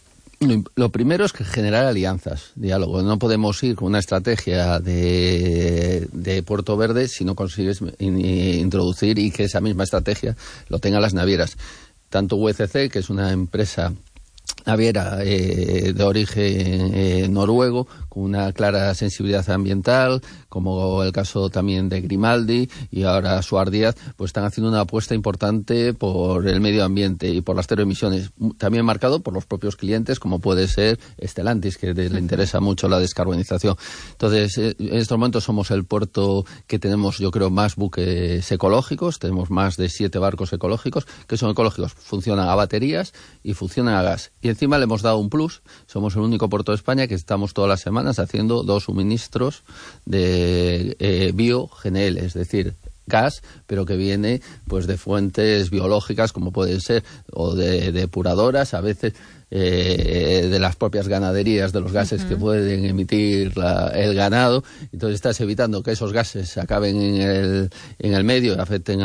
S4: Lo primero es que generar alianzas, diálogo. No podemos ir con una estrategia de Puerto Verde si no consigues introducir y que esa misma estrategia lo tengan las navieras. Tanto UECC, que es una empresa naviera de origen noruego, con una clara sensibilidad ambiental, como el caso también de Grimaldi y ahora Suar Díaz, pues están haciendo una apuesta importante por el medio ambiente y por las cero emisiones, también marcado por los propios clientes, como puede ser Stellantis, que le interesa mucho la descarbonización. Entonces, en estos momentos somos el puerto que tenemos, yo creo, más buques ecológicos. Tenemos más de 7 barcos ecológicos, que son ecológicos, funcionan a baterías y funcionan a gas. Y encima le hemos dado un plus, somos el único puerto de España que estamos todas las semanas haciendo 2 suministros de bio-GNL, es decir, gas, pero que viene pues de fuentes biológicas, como pueden ser, o de depuradoras, a veces de las propias ganaderías, de los gases que pueden emitir el ganado. Entonces estás evitando que esos gases acaben en el medio y afecten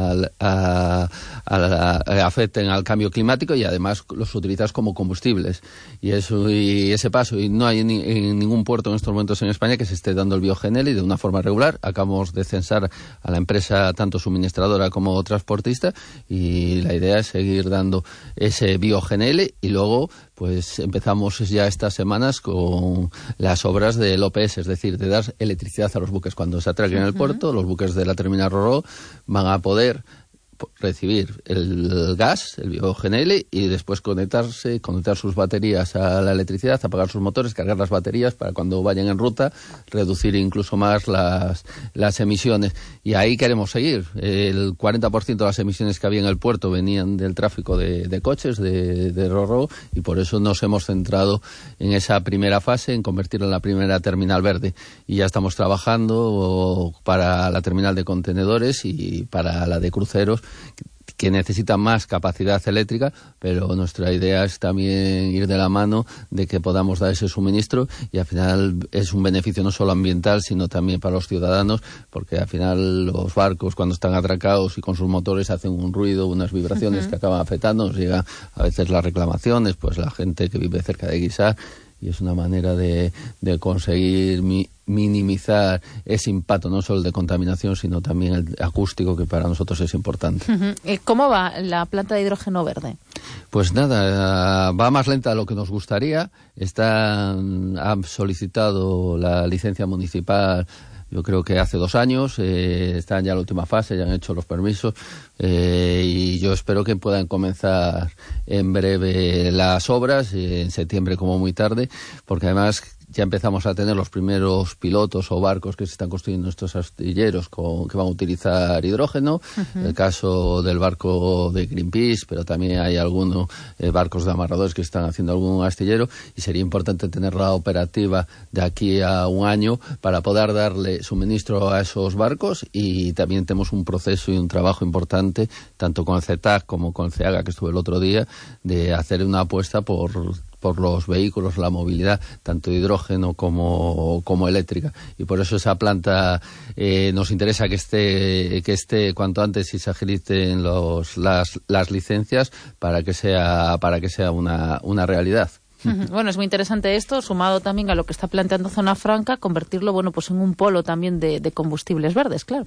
S4: afecten al cambio climático, y además los utilizas como combustibles. Y ese paso, y no hay en ningún puerto en estos momentos en España que se esté dando el bio-GNL, y de una forma regular. Acabamos de censar a la empresa tanto suministradora como transportista, y la idea es seguir dando ese bio-GNL. Y luego pues empezamos ya estas semanas con las obras del OPS, es decir, de dar electricidad a los buques. Cuando se atraquen en el puerto, los buques de la terminal Ro-Ro van a poder recibir el gas, el bio-GNL, y después conectar sus baterías a la electricidad, apagar sus motores, cargar las baterías para cuando vayan en ruta reducir incluso más las emisiones. Y ahí queremos seguir. El 40% de las emisiones que había en el puerto venían del tráfico de coches, de Ro-Ro, y por eso nos hemos centrado en esa primera fase, en convertirla en la primera terminal verde. Y ya estamos trabajando para la terminal de contenedores y para la de cruceros, que necesita más capacidad eléctrica, pero nuestra idea es también ir de la mano de que podamos dar ese suministro, y al final es un beneficio no solo ambiental, sino también para los ciudadanos, porque al final los barcos, cuando están atracados y con sus motores, hacen un ruido, unas vibraciones que acaban afectando. Nos llegan a veces las reclamaciones, pues la gente que vive cerca de Guisar, y es una manera de conseguir minimizar ese impacto, no solo de contaminación, sino también el acústico, que para nosotros es importante.
S2: ¿Cómo va la planta de hidrógeno verde?
S4: Pues nada, va más lenta de lo que nos gustaría. Han solicitado la licencia municipal, yo creo que hace 2 años, están ya en la última fase, ya han hecho los permisos, y yo espero que puedan comenzar en breve las obras, en septiembre como muy tarde, porque además ya empezamos a tener los primeros pilotos o barcos que se están construyendo estos astilleros que van a utilizar hidrógeno. El caso del barco de Greenpeace, pero también hay algunos barcos de amarradores que están haciendo algún astillero, y sería importante tenerla operativa de aquí a 1 año para poder darle suministro a esos barcos. Y también tenemos un proceso y un trabajo importante, tanto con el CETAC como con el CEAGA, que estuve el otro día, de hacer una apuesta por los vehículos, la movilidad, tanto de hidrógeno como eléctrica. Y por eso esa planta nos interesa que esté cuanto antes y se agilicen las licencias para que sea una realidad.
S2: Bueno, es muy interesante esto, sumado también a lo que está planteando Zona Franca, convertirlo, pues en un polo también de combustibles verdes, claro.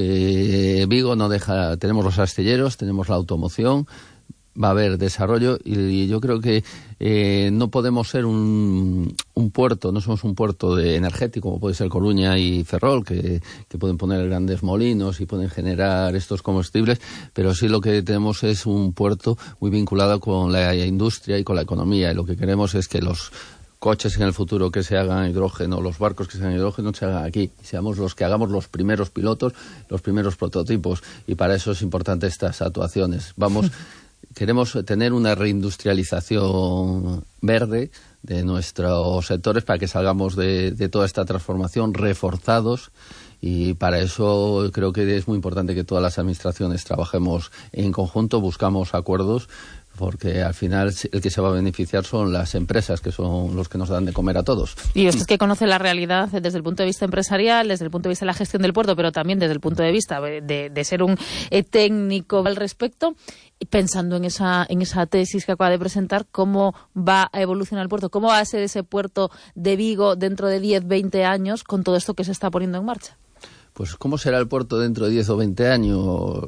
S4: Sí, Vigo no deja, tenemos los astilleros, tenemos la automoción, va a haber desarrollo, y yo creo que no podemos ser un puerto, no somos un puerto energético como puede ser Coruña y Ferrol, que pueden poner grandes molinos y pueden generar estos combustibles, pero sí lo que tenemos es un puerto muy vinculado con la industria y con la economía, y lo que queremos es que los coches en el futuro que se hagan hidrógeno, los barcos que se hagan hidrógeno, se hagan aquí, y seamos los que hagamos los primeros pilotos, los primeros prototipos, y para eso es importante estas actuaciones. Queremos tener una reindustrialización verde de nuestros sectores para que salgamos de toda esta transformación reforzados, y para eso creo que es muy importante que todas las administraciones trabajemos en conjunto, buscamos acuerdos, porque al final el que se va a beneficiar son las empresas, que son los que nos dan de comer a todos.
S2: Y usted que conoce la realidad desde el punto de vista empresarial, desde el punto de vista de la gestión del puerto, pero también desde el punto de vista de ser un técnico al respecto, pensando en esa tesis que acaba de presentar, ¿cómo va a evolucionar el puerto? ¿Cómo va a ser ese puerto de Vigo dentro de 10, 20 años con todo esto que se está poniendo en marcha?
S4: Pues ¿cómo será el puerto dentro de 10 o 20 años?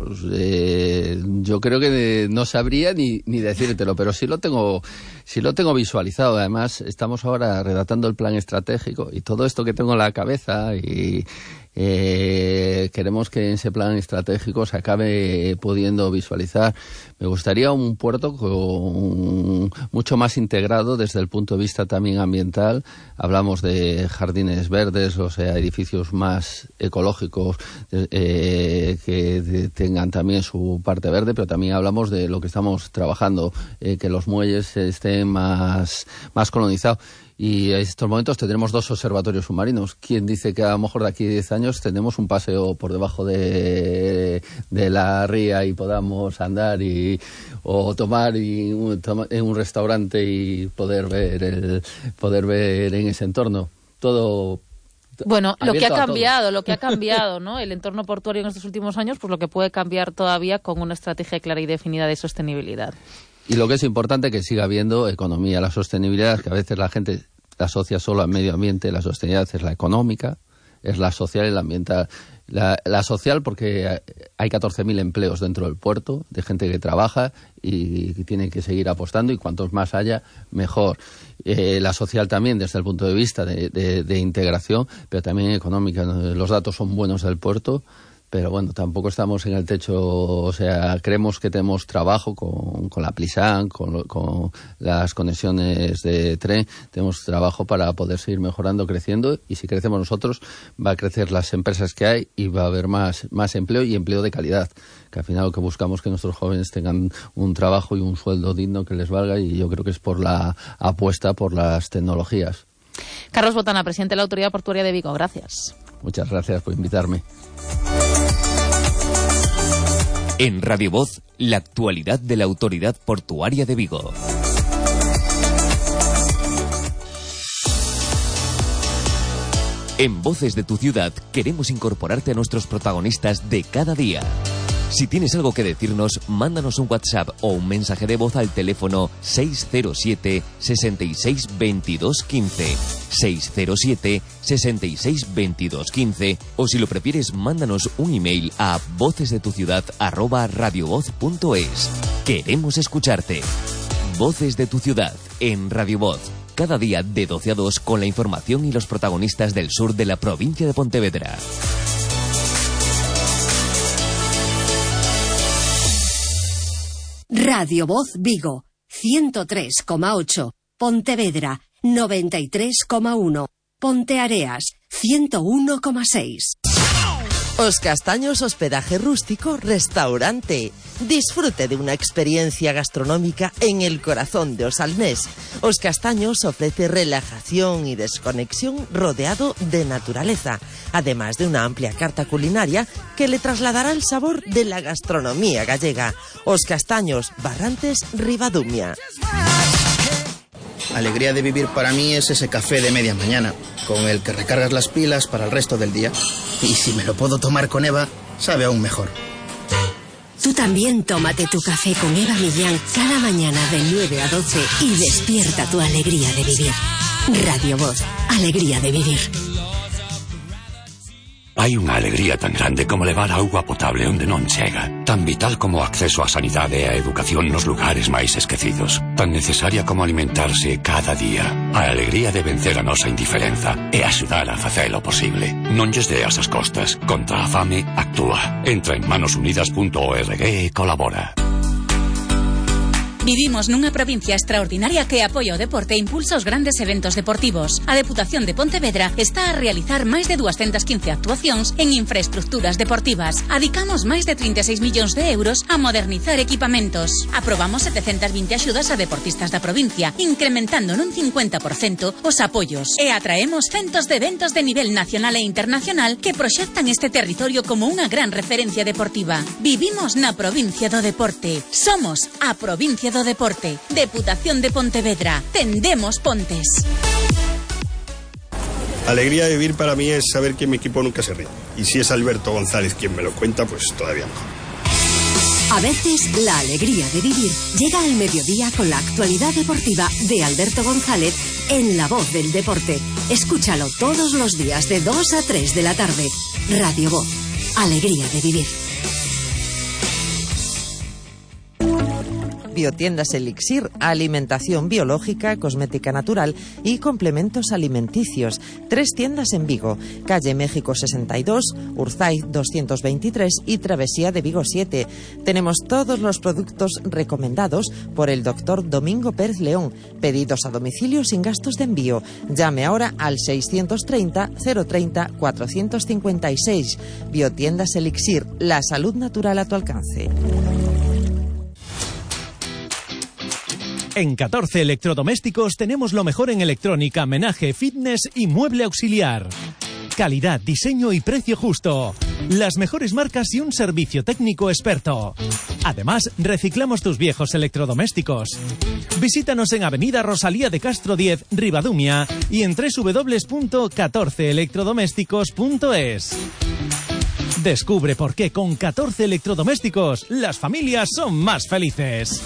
S4: Yo creo que no sabría ni decírtelo, pero sí lo tengo visualizado. Además, estamos ahora redactando el plan estratégico, y todo esto que tengo en la cabeza, y queremos que en ese plan estratégico se acabe pudiendo visualizar. Me gustaría un puerto mucho más integrado desde el punto de vista también ambiental. Hablamos de jardines verdes, o sea, edificios más ecológicos que tengan también su parte verde, pero también hablamos de lo que estamos trabajando, que los muelles estén más colonizados. Y en estos momentos tendremos 2 observatorios submarinos. ¿Quién dice que a lo mejor de aquí a 10 años tenemos un paseo por debajo de la ría y podamos andar o tomar en un restaurante y poder ver en ese entorno? Todo.
S2: Bueno, lo que ha cambiado, ¿no? El entorno portuario en estos últimos años, pues lo que puede cambiar todavía con una estrategia clara y definida de sostenibilidad.
S4: Y lo que es importante, que siga habiendo economía. La sostenibilidad, que a veces la gente la asocia solo al medio ambiente, la sostenibilidad es la económica, es la social y la ambiental. La social, porque hay 14.000 empleos dentro del puerto, de gente que trabaja y que tiene que seguir apostando, y cuantos más haya, mejor. La social también, desde el punto de vista de integración, pero también económica. Los datos son buenos del puerto, pero bueno, tampoco estamos en el techo, o sea, creemos que tenemos trabajo con la Plisan, con las conexiones de tren, tenemos trabajo para poder seguir mejorando, creciendo, y si crecemos nosotros, va a crecer las empresas que hay y va a haber más empleo, y empleo de calidad, que al final lo que buscamos es que nuestros jóvenes tengan un trabajo y un sueldo digno que les valga, y yo creo que es por la apuesta por las tecnologías.
S2: Carlos Botana, presidente de la Autoridad Portuaria de Vigo, gracias.
S4: Muchas gracias por invitarme.
S17: En Radio Voz, la actualidad de la Autoridad Portuaria de Vigo. En Voces de tu Ciudad queremos incorporarte a nuestros protagonistas de cada día. Si tienes algo que decirnos, mándanos un WhatsApp o un mensaje de voz al teléfono 607 66 22 15. 607 66 22 15, o si lo prefieres, mándanos un email a vocesdetuciudad@radiovoz.es. Queremos escucharte. Voces de tu Ciudad en Radio Voz. Cada día de 12 a 2 con la información y los protagonistas del sur de la provincia de Pontevedra.
S1: Radio Voz Vigo, 103,8. Pontevedra, 93,1. Ponteareas, 101,6. Os Castaños Hospedaje Rústico Restaurante. Disfrute de una experiencia gastronómica en el corazón de Osalnés. Os Castaños ofrece relajación y desconexión rodeado de naturaleza, además de una amplia carta culinaria que le trasladará el sabor de la gastronomía gallega. Os Castaños, Barrantes, Ribadumia.
S5: Alegría de vivir para mí es ese café de media mañana, con el que recargas las pilas para el resto del día. Y si me lo puedo tomar con Eva, sabe aún mejor.
S1: Tú también tómate tu café con Eva Millán cada mañana de 9 a 12 y despierta tu alegría de vivir. Radio Voz, alegría de vivir.
S8: Hai unha alegría tan grande como levar auga potable onde non chega, tan vital como o acceso á sanidade e á educación nos lugares máis esquecidos, tan necesaria como alimentarse cada día. A alegría de vencer a nosa indiferenza e axudar a facelo posible. Non lles deas as costas. Contra a fame, actúa. Entra en manosunidas.org e colabora.
S6: Vivimos nunha provincia extraordinaria que apoia o deporte e impulsa os grandes eventos deportivos. A Deputación de Pontevedra está a realizar máis de 215 actuacións en infraestructuras deportivas. Adicamos máis de 36 millóns de euros a modernizar equipamentos. Aprobamos 720 axudas a deportistas da provincia, incrementando nun 50% os apoios. E atraemos centos de eventos de nivel nacional e internacional que proxectan este territorio como unha gran referencia deportiva. Vivimos na provincia do deporte. Somos a provincia do deporte. Deputación de Pontevedra. Tendemos pontes.
S7: Alegría de vivir para mí es saber que mi equipo nunca se ríe. Y si es Alberto González quien me lo cuenta, pues todavía mejor.
S1: A veces, la alegría de vivir llega al mediodía con la actualidad deportiva de Alberto González en La Voz del Deporte. Escúchalo todos los días de 2 a 3 de la tarde. Radio Voz. Alegría de vivir.
S3: Biotiendas Elixir, alimentación biológica, cosmética natural y complementos alimenticios. 3 tiendas en Vigo, calle México 62, Urzaiz 223 y Travesía de Vigo 7. Tenemos todos los productos recomendados por el doctor Domingo Pérez León. Pedidos a domicilio sin gastos de envío. Llame ahora al 630 030 456. Biotiendas Elixir, la salud natural a tu alcance.
S10: En 14 Electrodomésticos tenemos lo mejor en electrónica, menaje, fitness y mueble auxiliar. Calidad, diseño y precio justo. Las mejores marcas y un servicio técnico experto. Además, reciclamos tus viejos electrodomésticos. Visítanos en Avenida Rosalía de Castro 10, Ribadumia, y en www.14electrodomésticos.es. Descubre por qué con 14 Electrodomésticos las familias son más felices.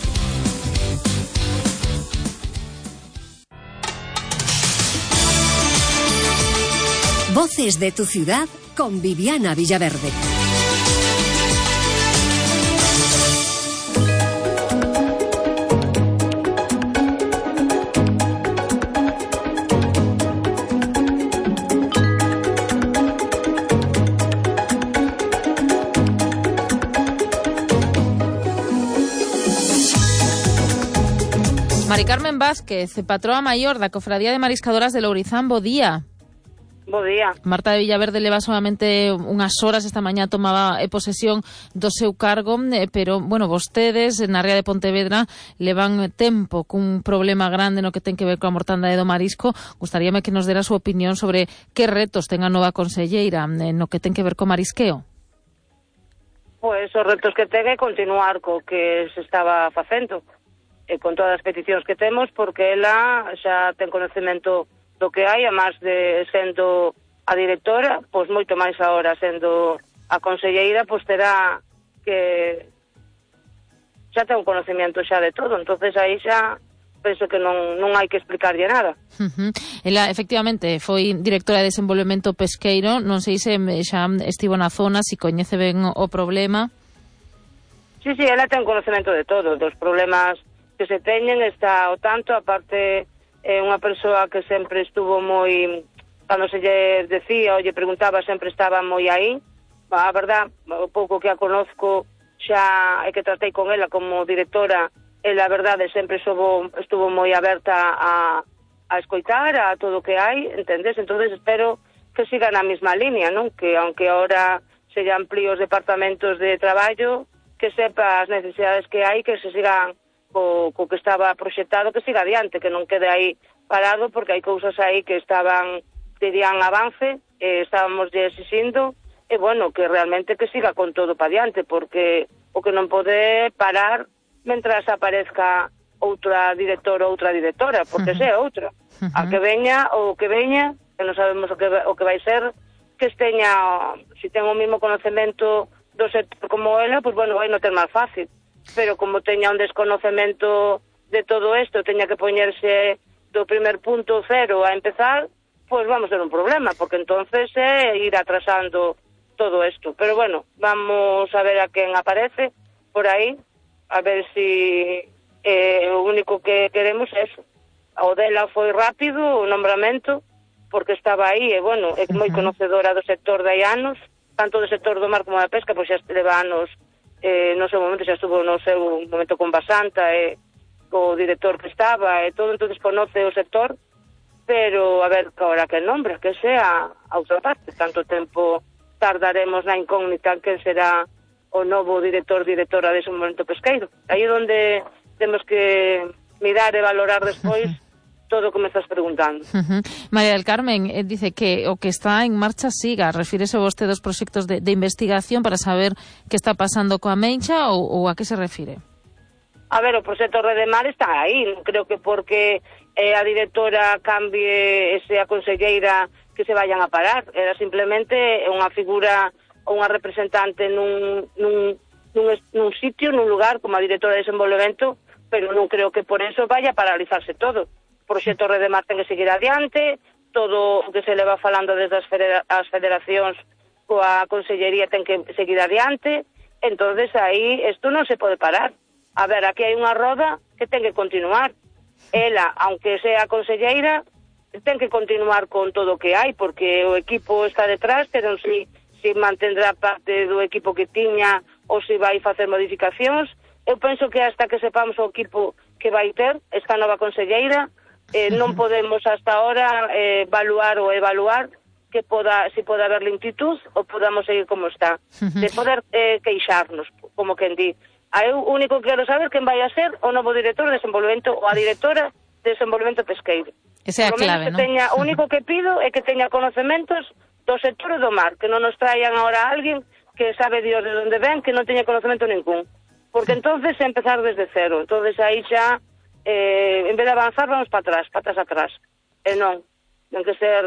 S1: Voces de tu ciudad con Viviana Villaverde.
S2: Mari Carmen Vázquez, patroa maior da Cofradía de Mariscadoras de Lourizán, bo día.
S23: Bo día.
S2: Marta de Villaverde leva solamente unhas horas, esta mañá tomaba posesión do seu cargo, pero, bueno, vostedes na ría de Pontevedra levan tempo cun problema grande no que ten que ver coa mortandade do marisco. Gustaríame que nos dera a súa opinión sobre que retos ten a nova conselleira no que ten que ver co marisqueo.
S9: pois os retos que ten é continuar co que se estaba facendo, e con todas as peticións que temos, porque ela xa ten conocemento do que hai, a máis de sendo a directora, pois moito máis agora sendo a conselleira, pois terá que xa ten un conocemento xa de todo, entonces aí xa penso que non hai que explicarlle nada.
S2: Ela efectivamente foi directora de desenvolvemento pesqueiro, non sei se xa estivo na zona, se coñece ben o problema.
S9: Sí, ela ten conocemento de todo, dos problemas que se teñen, está ao tanto, aparte é unha persoa que sempre estuvo moi, cando se lle decía ou lle preguntaba, sempre estaba moi aí. A verdad, o pouco que a conozco xa é que tratei con ela como directora, ela, a verdade, sempre estuvo moi aberta a escoitar a todo o que hai, entendes? Entonces espero que siga na mesma línea, non? Que aunque ahora se lle amplíe os departamentos de traballo, que sepa as necesidades que hai, que se sigan co que estaba proxectado, que siga adiante, que non quede aí parado, porque hai cousas aí que estaban, dirían, avance, estábamos lle exixindo, e bueno, que realmente que siga con todo para adiante, porque o que non pode parar mentras aparezca outra directora ou outra directora, porque sea outra. A que veña ou que veña, que non sabemos o que vai ser, que esteña, se ten o mismo conocemento do sector como ela, pues bueno, vai non ter máis fácil. Pero como teña un desconocemento de todo isto, teña que poñerse do primer punto cero a empezar, pues vamos a ter un problema, porque entonces ir atrasando todo isto. Pero bueno, vamos a ver a quen aparece por aí, a ver si o único que queremos é eso. O dela foi rápido, o nombramento, porque estaba aí, e bueno, é moi conocedora do sector de anos, tanto do sector do mar como da pesca, pois xa leva anos, no seu momento xa estuvo no seu momento con Basanta, co director que estaba, e todo, entonces conoce o sector, pero a ver, ahora que nombra, que sea a outra parte, tanto tempo tardaremos na incógnita que será o novo directora dese momento pesqueiro. Aí é onde temos que mirar e valorar despois todo o que me estás preguntando.
S2: María del Carmen dice que o que está en marcha siga. Refírese vostede aos proxectos de investigación para saber que está pasando coa Meixa ou a que se refire?
S9: A ver, o proxecto Redemar está aí. Non creo que porque a directora cambie a conselleira que se vayan a parar. Era simplemente unha figura ou unha representante nun sitio, nun lugar, como a directora de desenvolvemento, pero non creo que por eso vaya a paralizarse todo. O proxecto Redemar ten que seguir adiante, todo o que se leva falando desde as federacións coa consellería ten que seguir adiante, entonces aí isto non se pode parar. A ver, aquí hai unha roda que ten que continuar. Ela, aunque sea conselleira, ten que continuar con todo o que hai, porque o equipo está detrás, pero si mantendrá parte do equipo que tiña ou se vai facer modificacións. Eu penso que hasta que sepamos o equipo que vai ter esta nova conselleira, non podemos hasta ahora evaluar que si pode haber lentitud ou podamos seguir como está. De poder queixarnos, como quen di. Eu único que quero saber quen vai a ser o novo director de desenvolvemento ou a directora de desenvolvemento pesqueiro.
S2: Esa é a clave, non?
S9: O único que pido é que teña conocementos do sector do mar, que non nos traian ahora alguén que sabe Dios de onde ven, que non teña conocemento ningún. Porque entonces empezar desde cero. Entonces aí xa en vez de avanzar, vamos para atrás, patas atrás. E non, ten que ser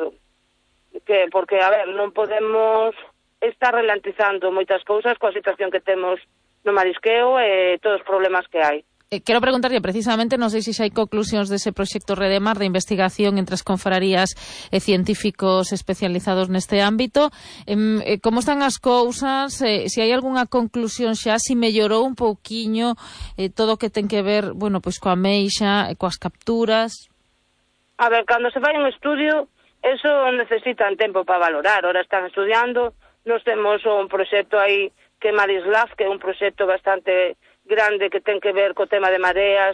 S9: porque, a ver, non podemos estar ralentizando moitas cousas coa situación que temos no marisqueo e todos os problemas que hai.
S2: Quero preguntarlle precisamente, non sei se xa hai conclusións dese proxecto Redemar de investigación entre as confrarías e científicos especializados neste ámbito. Como están as cousas? Se hai algunha conclusión xa, se mellorou un pouquiño todo o que ten que ver, bueno, pois coa Meixa, coas capturas?
S9: A ver, cando se fai un estudio, eso necesitan tempo para valorar. Ahora están estudiando, nos temos un proxecto aí que é Marislaf, que é un proxecto bastante grande que ten que ver co tema de mareas,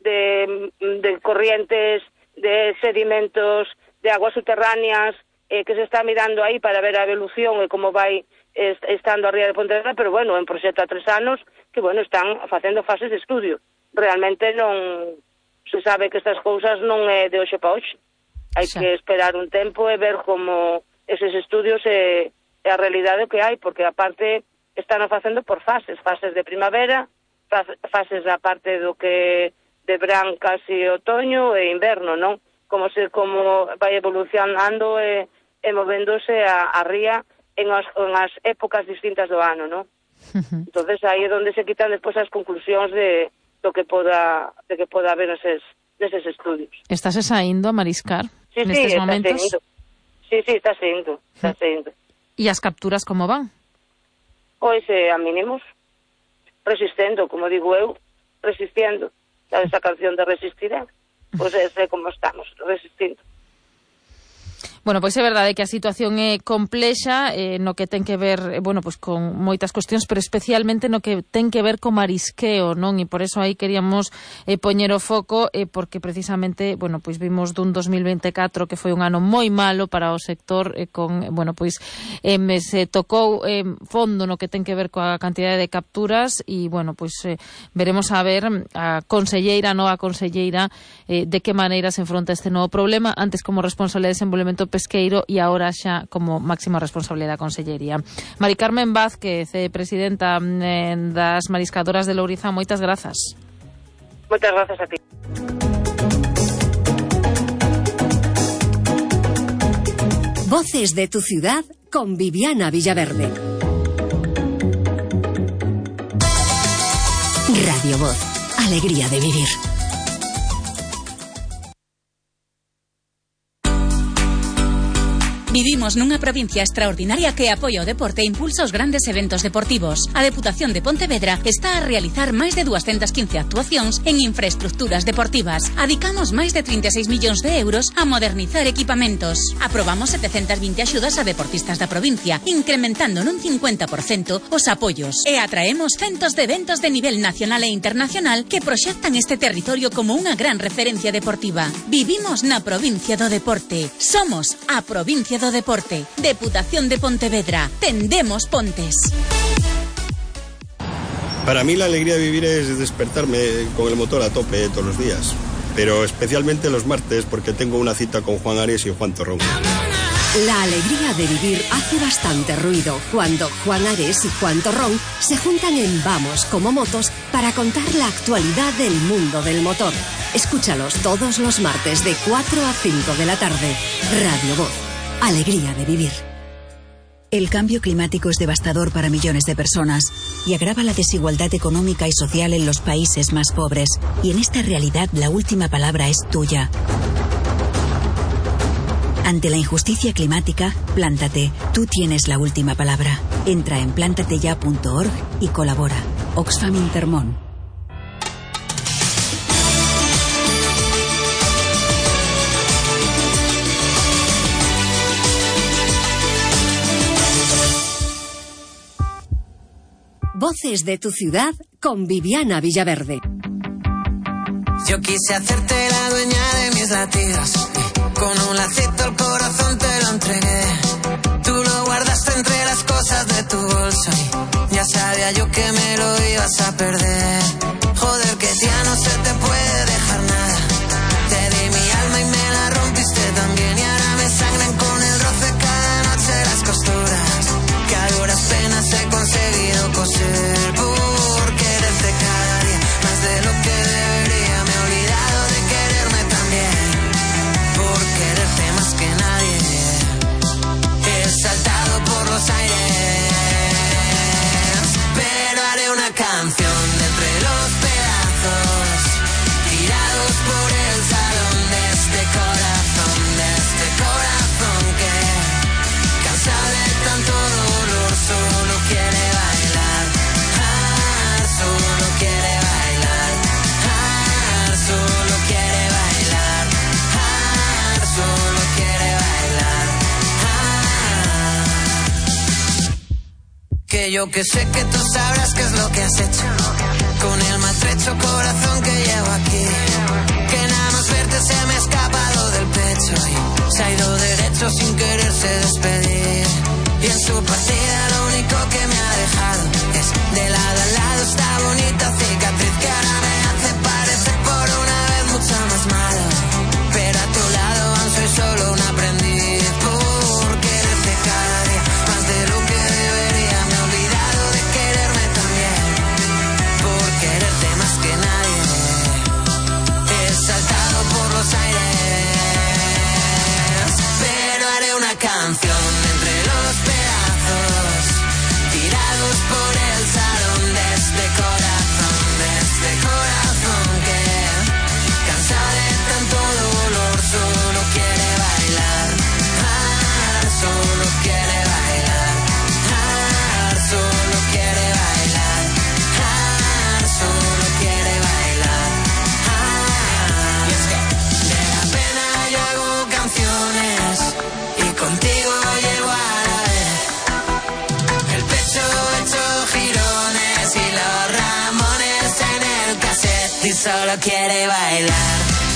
S9: de corrientes, de sedimentos, de aguas subterráneas, que se está mirando aí para ver a evolución e como vai estando a ría de Pontevedra, pero bueno, en proxecto a 3 anos, que bueno, están facendo fases de estudio. Realmente non se sabe que estas cousas non é de hoxe para hoxe. Hai que esperar un tempo e ver como eses estudios e a realidade que hai, porque aparte están facendo por fases de primavera, fases a parte do que de verán casi outoño e inverno, non? Como vai evolucionando e movéndose a ría en as épocas distintas do ano, non? Entonces aí é onde se quitan despois as conclusións do que poda haber neses estudios.
S2: Estás saindo a mariscar nestes momentos?
S9: Sí, está saindo.
S2: E as capturas como van?
S9: Pois a mínimos, resistendo, como digo eu, resistiendo. Sabes a canción de Resistiré? Pois é como estamos, resistindo.
S2: Bueno, pois é verdade que a situación é complexa no que ten que ver, bueno, pois con moitas cuestións, pero especialmente no que ten que ver co marisqueo, non? E por eso aí queríamos poñer o foco, porque precisamente, bueno, pois vimos dun 2024 que foi un ano moi malo para o sector, con, bueno, pois se tocou fondo no que ten que ver coa cantidade de capturas e, bueno, pois veremos a ver a nova conselleira, de que maneira se enfronta este novo problema, antes como responsable de desenvolvemento pesqueiro e agora xa como máxima responsable da Consellería. Mari Carmen Vázquez, presidenta das Mariscadoras de Lourizán, moitas grazas.
S9: Moitas grazas a ti.
S1: Voces de tu ciudad con Viviana Villaverde. Radio Voz, alegría de vivir.
S6: Vivimos nunha provincia extraordinaria que apoia o deporte e impulsa os grandes eventos deportivos. A Deputación de Pontevedra está a realizar máis de 215 actuacións en infraestructuras deportivas. Adicamos máis de 36 millóns de euros a modernizar equipamentos. Aprobamos 720 axudas a deportistas da provincia, incrementando nun 50% os apoios. E atraemos centos de eventos de nivel nacional e internacional que proxectan este territorio como unha gran referencia deportiva. Vivimos na provincia do deporte. Somos a provincia do deporte. Deputación de Pontevedra. Tendemos pontes.
S7: Para mí la alegría de vivir es despertarme con el motor a tope todos los días, pero especialmente los martes porque tengo una cita con Juan Ares y Juan Torrón.
S1: La alegría de vivir hace bastante ruido cuando Juan Ares y Juan Torrón se juntan en Vamos como Motos para contar la actualidad del mundo del motor. Escúchalos todos los martes de 4 a 5 de la tarde. Radio Voz. Alegría de vivir.
S18: El cambio climático es devastador para millones de personas y agrava la desigualdad económica y social en los países más pobres. Y en esta realidad la última palabra es tuya. Ante la injusticia climática, plántate. Tú tienes la última palabra. Entra en plantateya.org y colabora. Oxfam Intermón.
S1: Voces de tu ciudad con Viviana Villaverde.
S11: Yo quise hacerte la dueña de mis latidos. Con un lacito al corazón te lo entregué. Tú lo guardaste entre las cosas de tu bolso y ya sabía yo que me lo ibas a perder. Joder, que ya no se te puede dejar nada. Te di mi alma y me la rompiste también. Y ahora me sangran con el roce cada noche las costuras que a duras penas he conseguido coser. Por quererte cada día más de lo que debería. Me he olvidado de quererme también. Por quererte más que nadie. He saltado por los aires, pero haré una canción de entre los pedazos tirados por el salón de este corazón que cansado de tanto dolor solo quiere bailar, solo quiere bailar, solo quiere bailar, solo quiere bailar. Que yo que sé que tú sabrás qué es lo que has hecho con el maltrecho corazón que llevo aquí. Que nada más verte se me ha escapado del pecho y se ha ido derecho sin quererse despedir. Y en su partida lo único que me ha dejado es de lado a lado esta bonita cicatriz que ahora me hace parecer por una vez mucho más malo. Pero a tu lado aún soy solo un aprendiz. Por quererte cada día más de lo que debería. Me he olvidado de por el salón de este corazón que, cansado de tanto dolor, solo quiere bailar. Solo quiere bailar. Solo quiere bailar. Solo quiere bailar. Y es que de la pena yo hago canciones y contigo llego a la vez. El pecho hecho girones y los Ramones en el cassette. Y solo quiere bailar.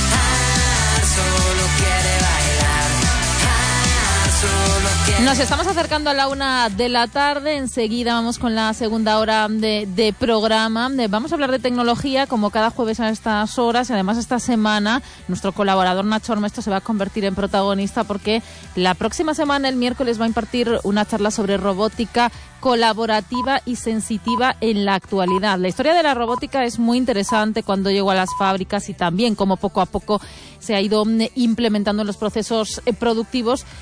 S11: Solo quiere bailar. Solo quiere.
S2: Nos estamos acercando a la 1 de la tarde. Enseguida vamos con la segunda hora de programa. Vamos a hablar de tecnología como cada jueves a estas horas. Y además esta semana nuestro colaborador Nacho Ormesto se va a convertir en protagonista porque la próxima semana, el miércoles, va a impartir una charla sobre robótica colaborativa y sensitiva en la actualidad. La historia de la robótica es muy interesante, cuando llegó a las fábricas y también cómo poco a poco se ha ido implementando en los procesos productivos,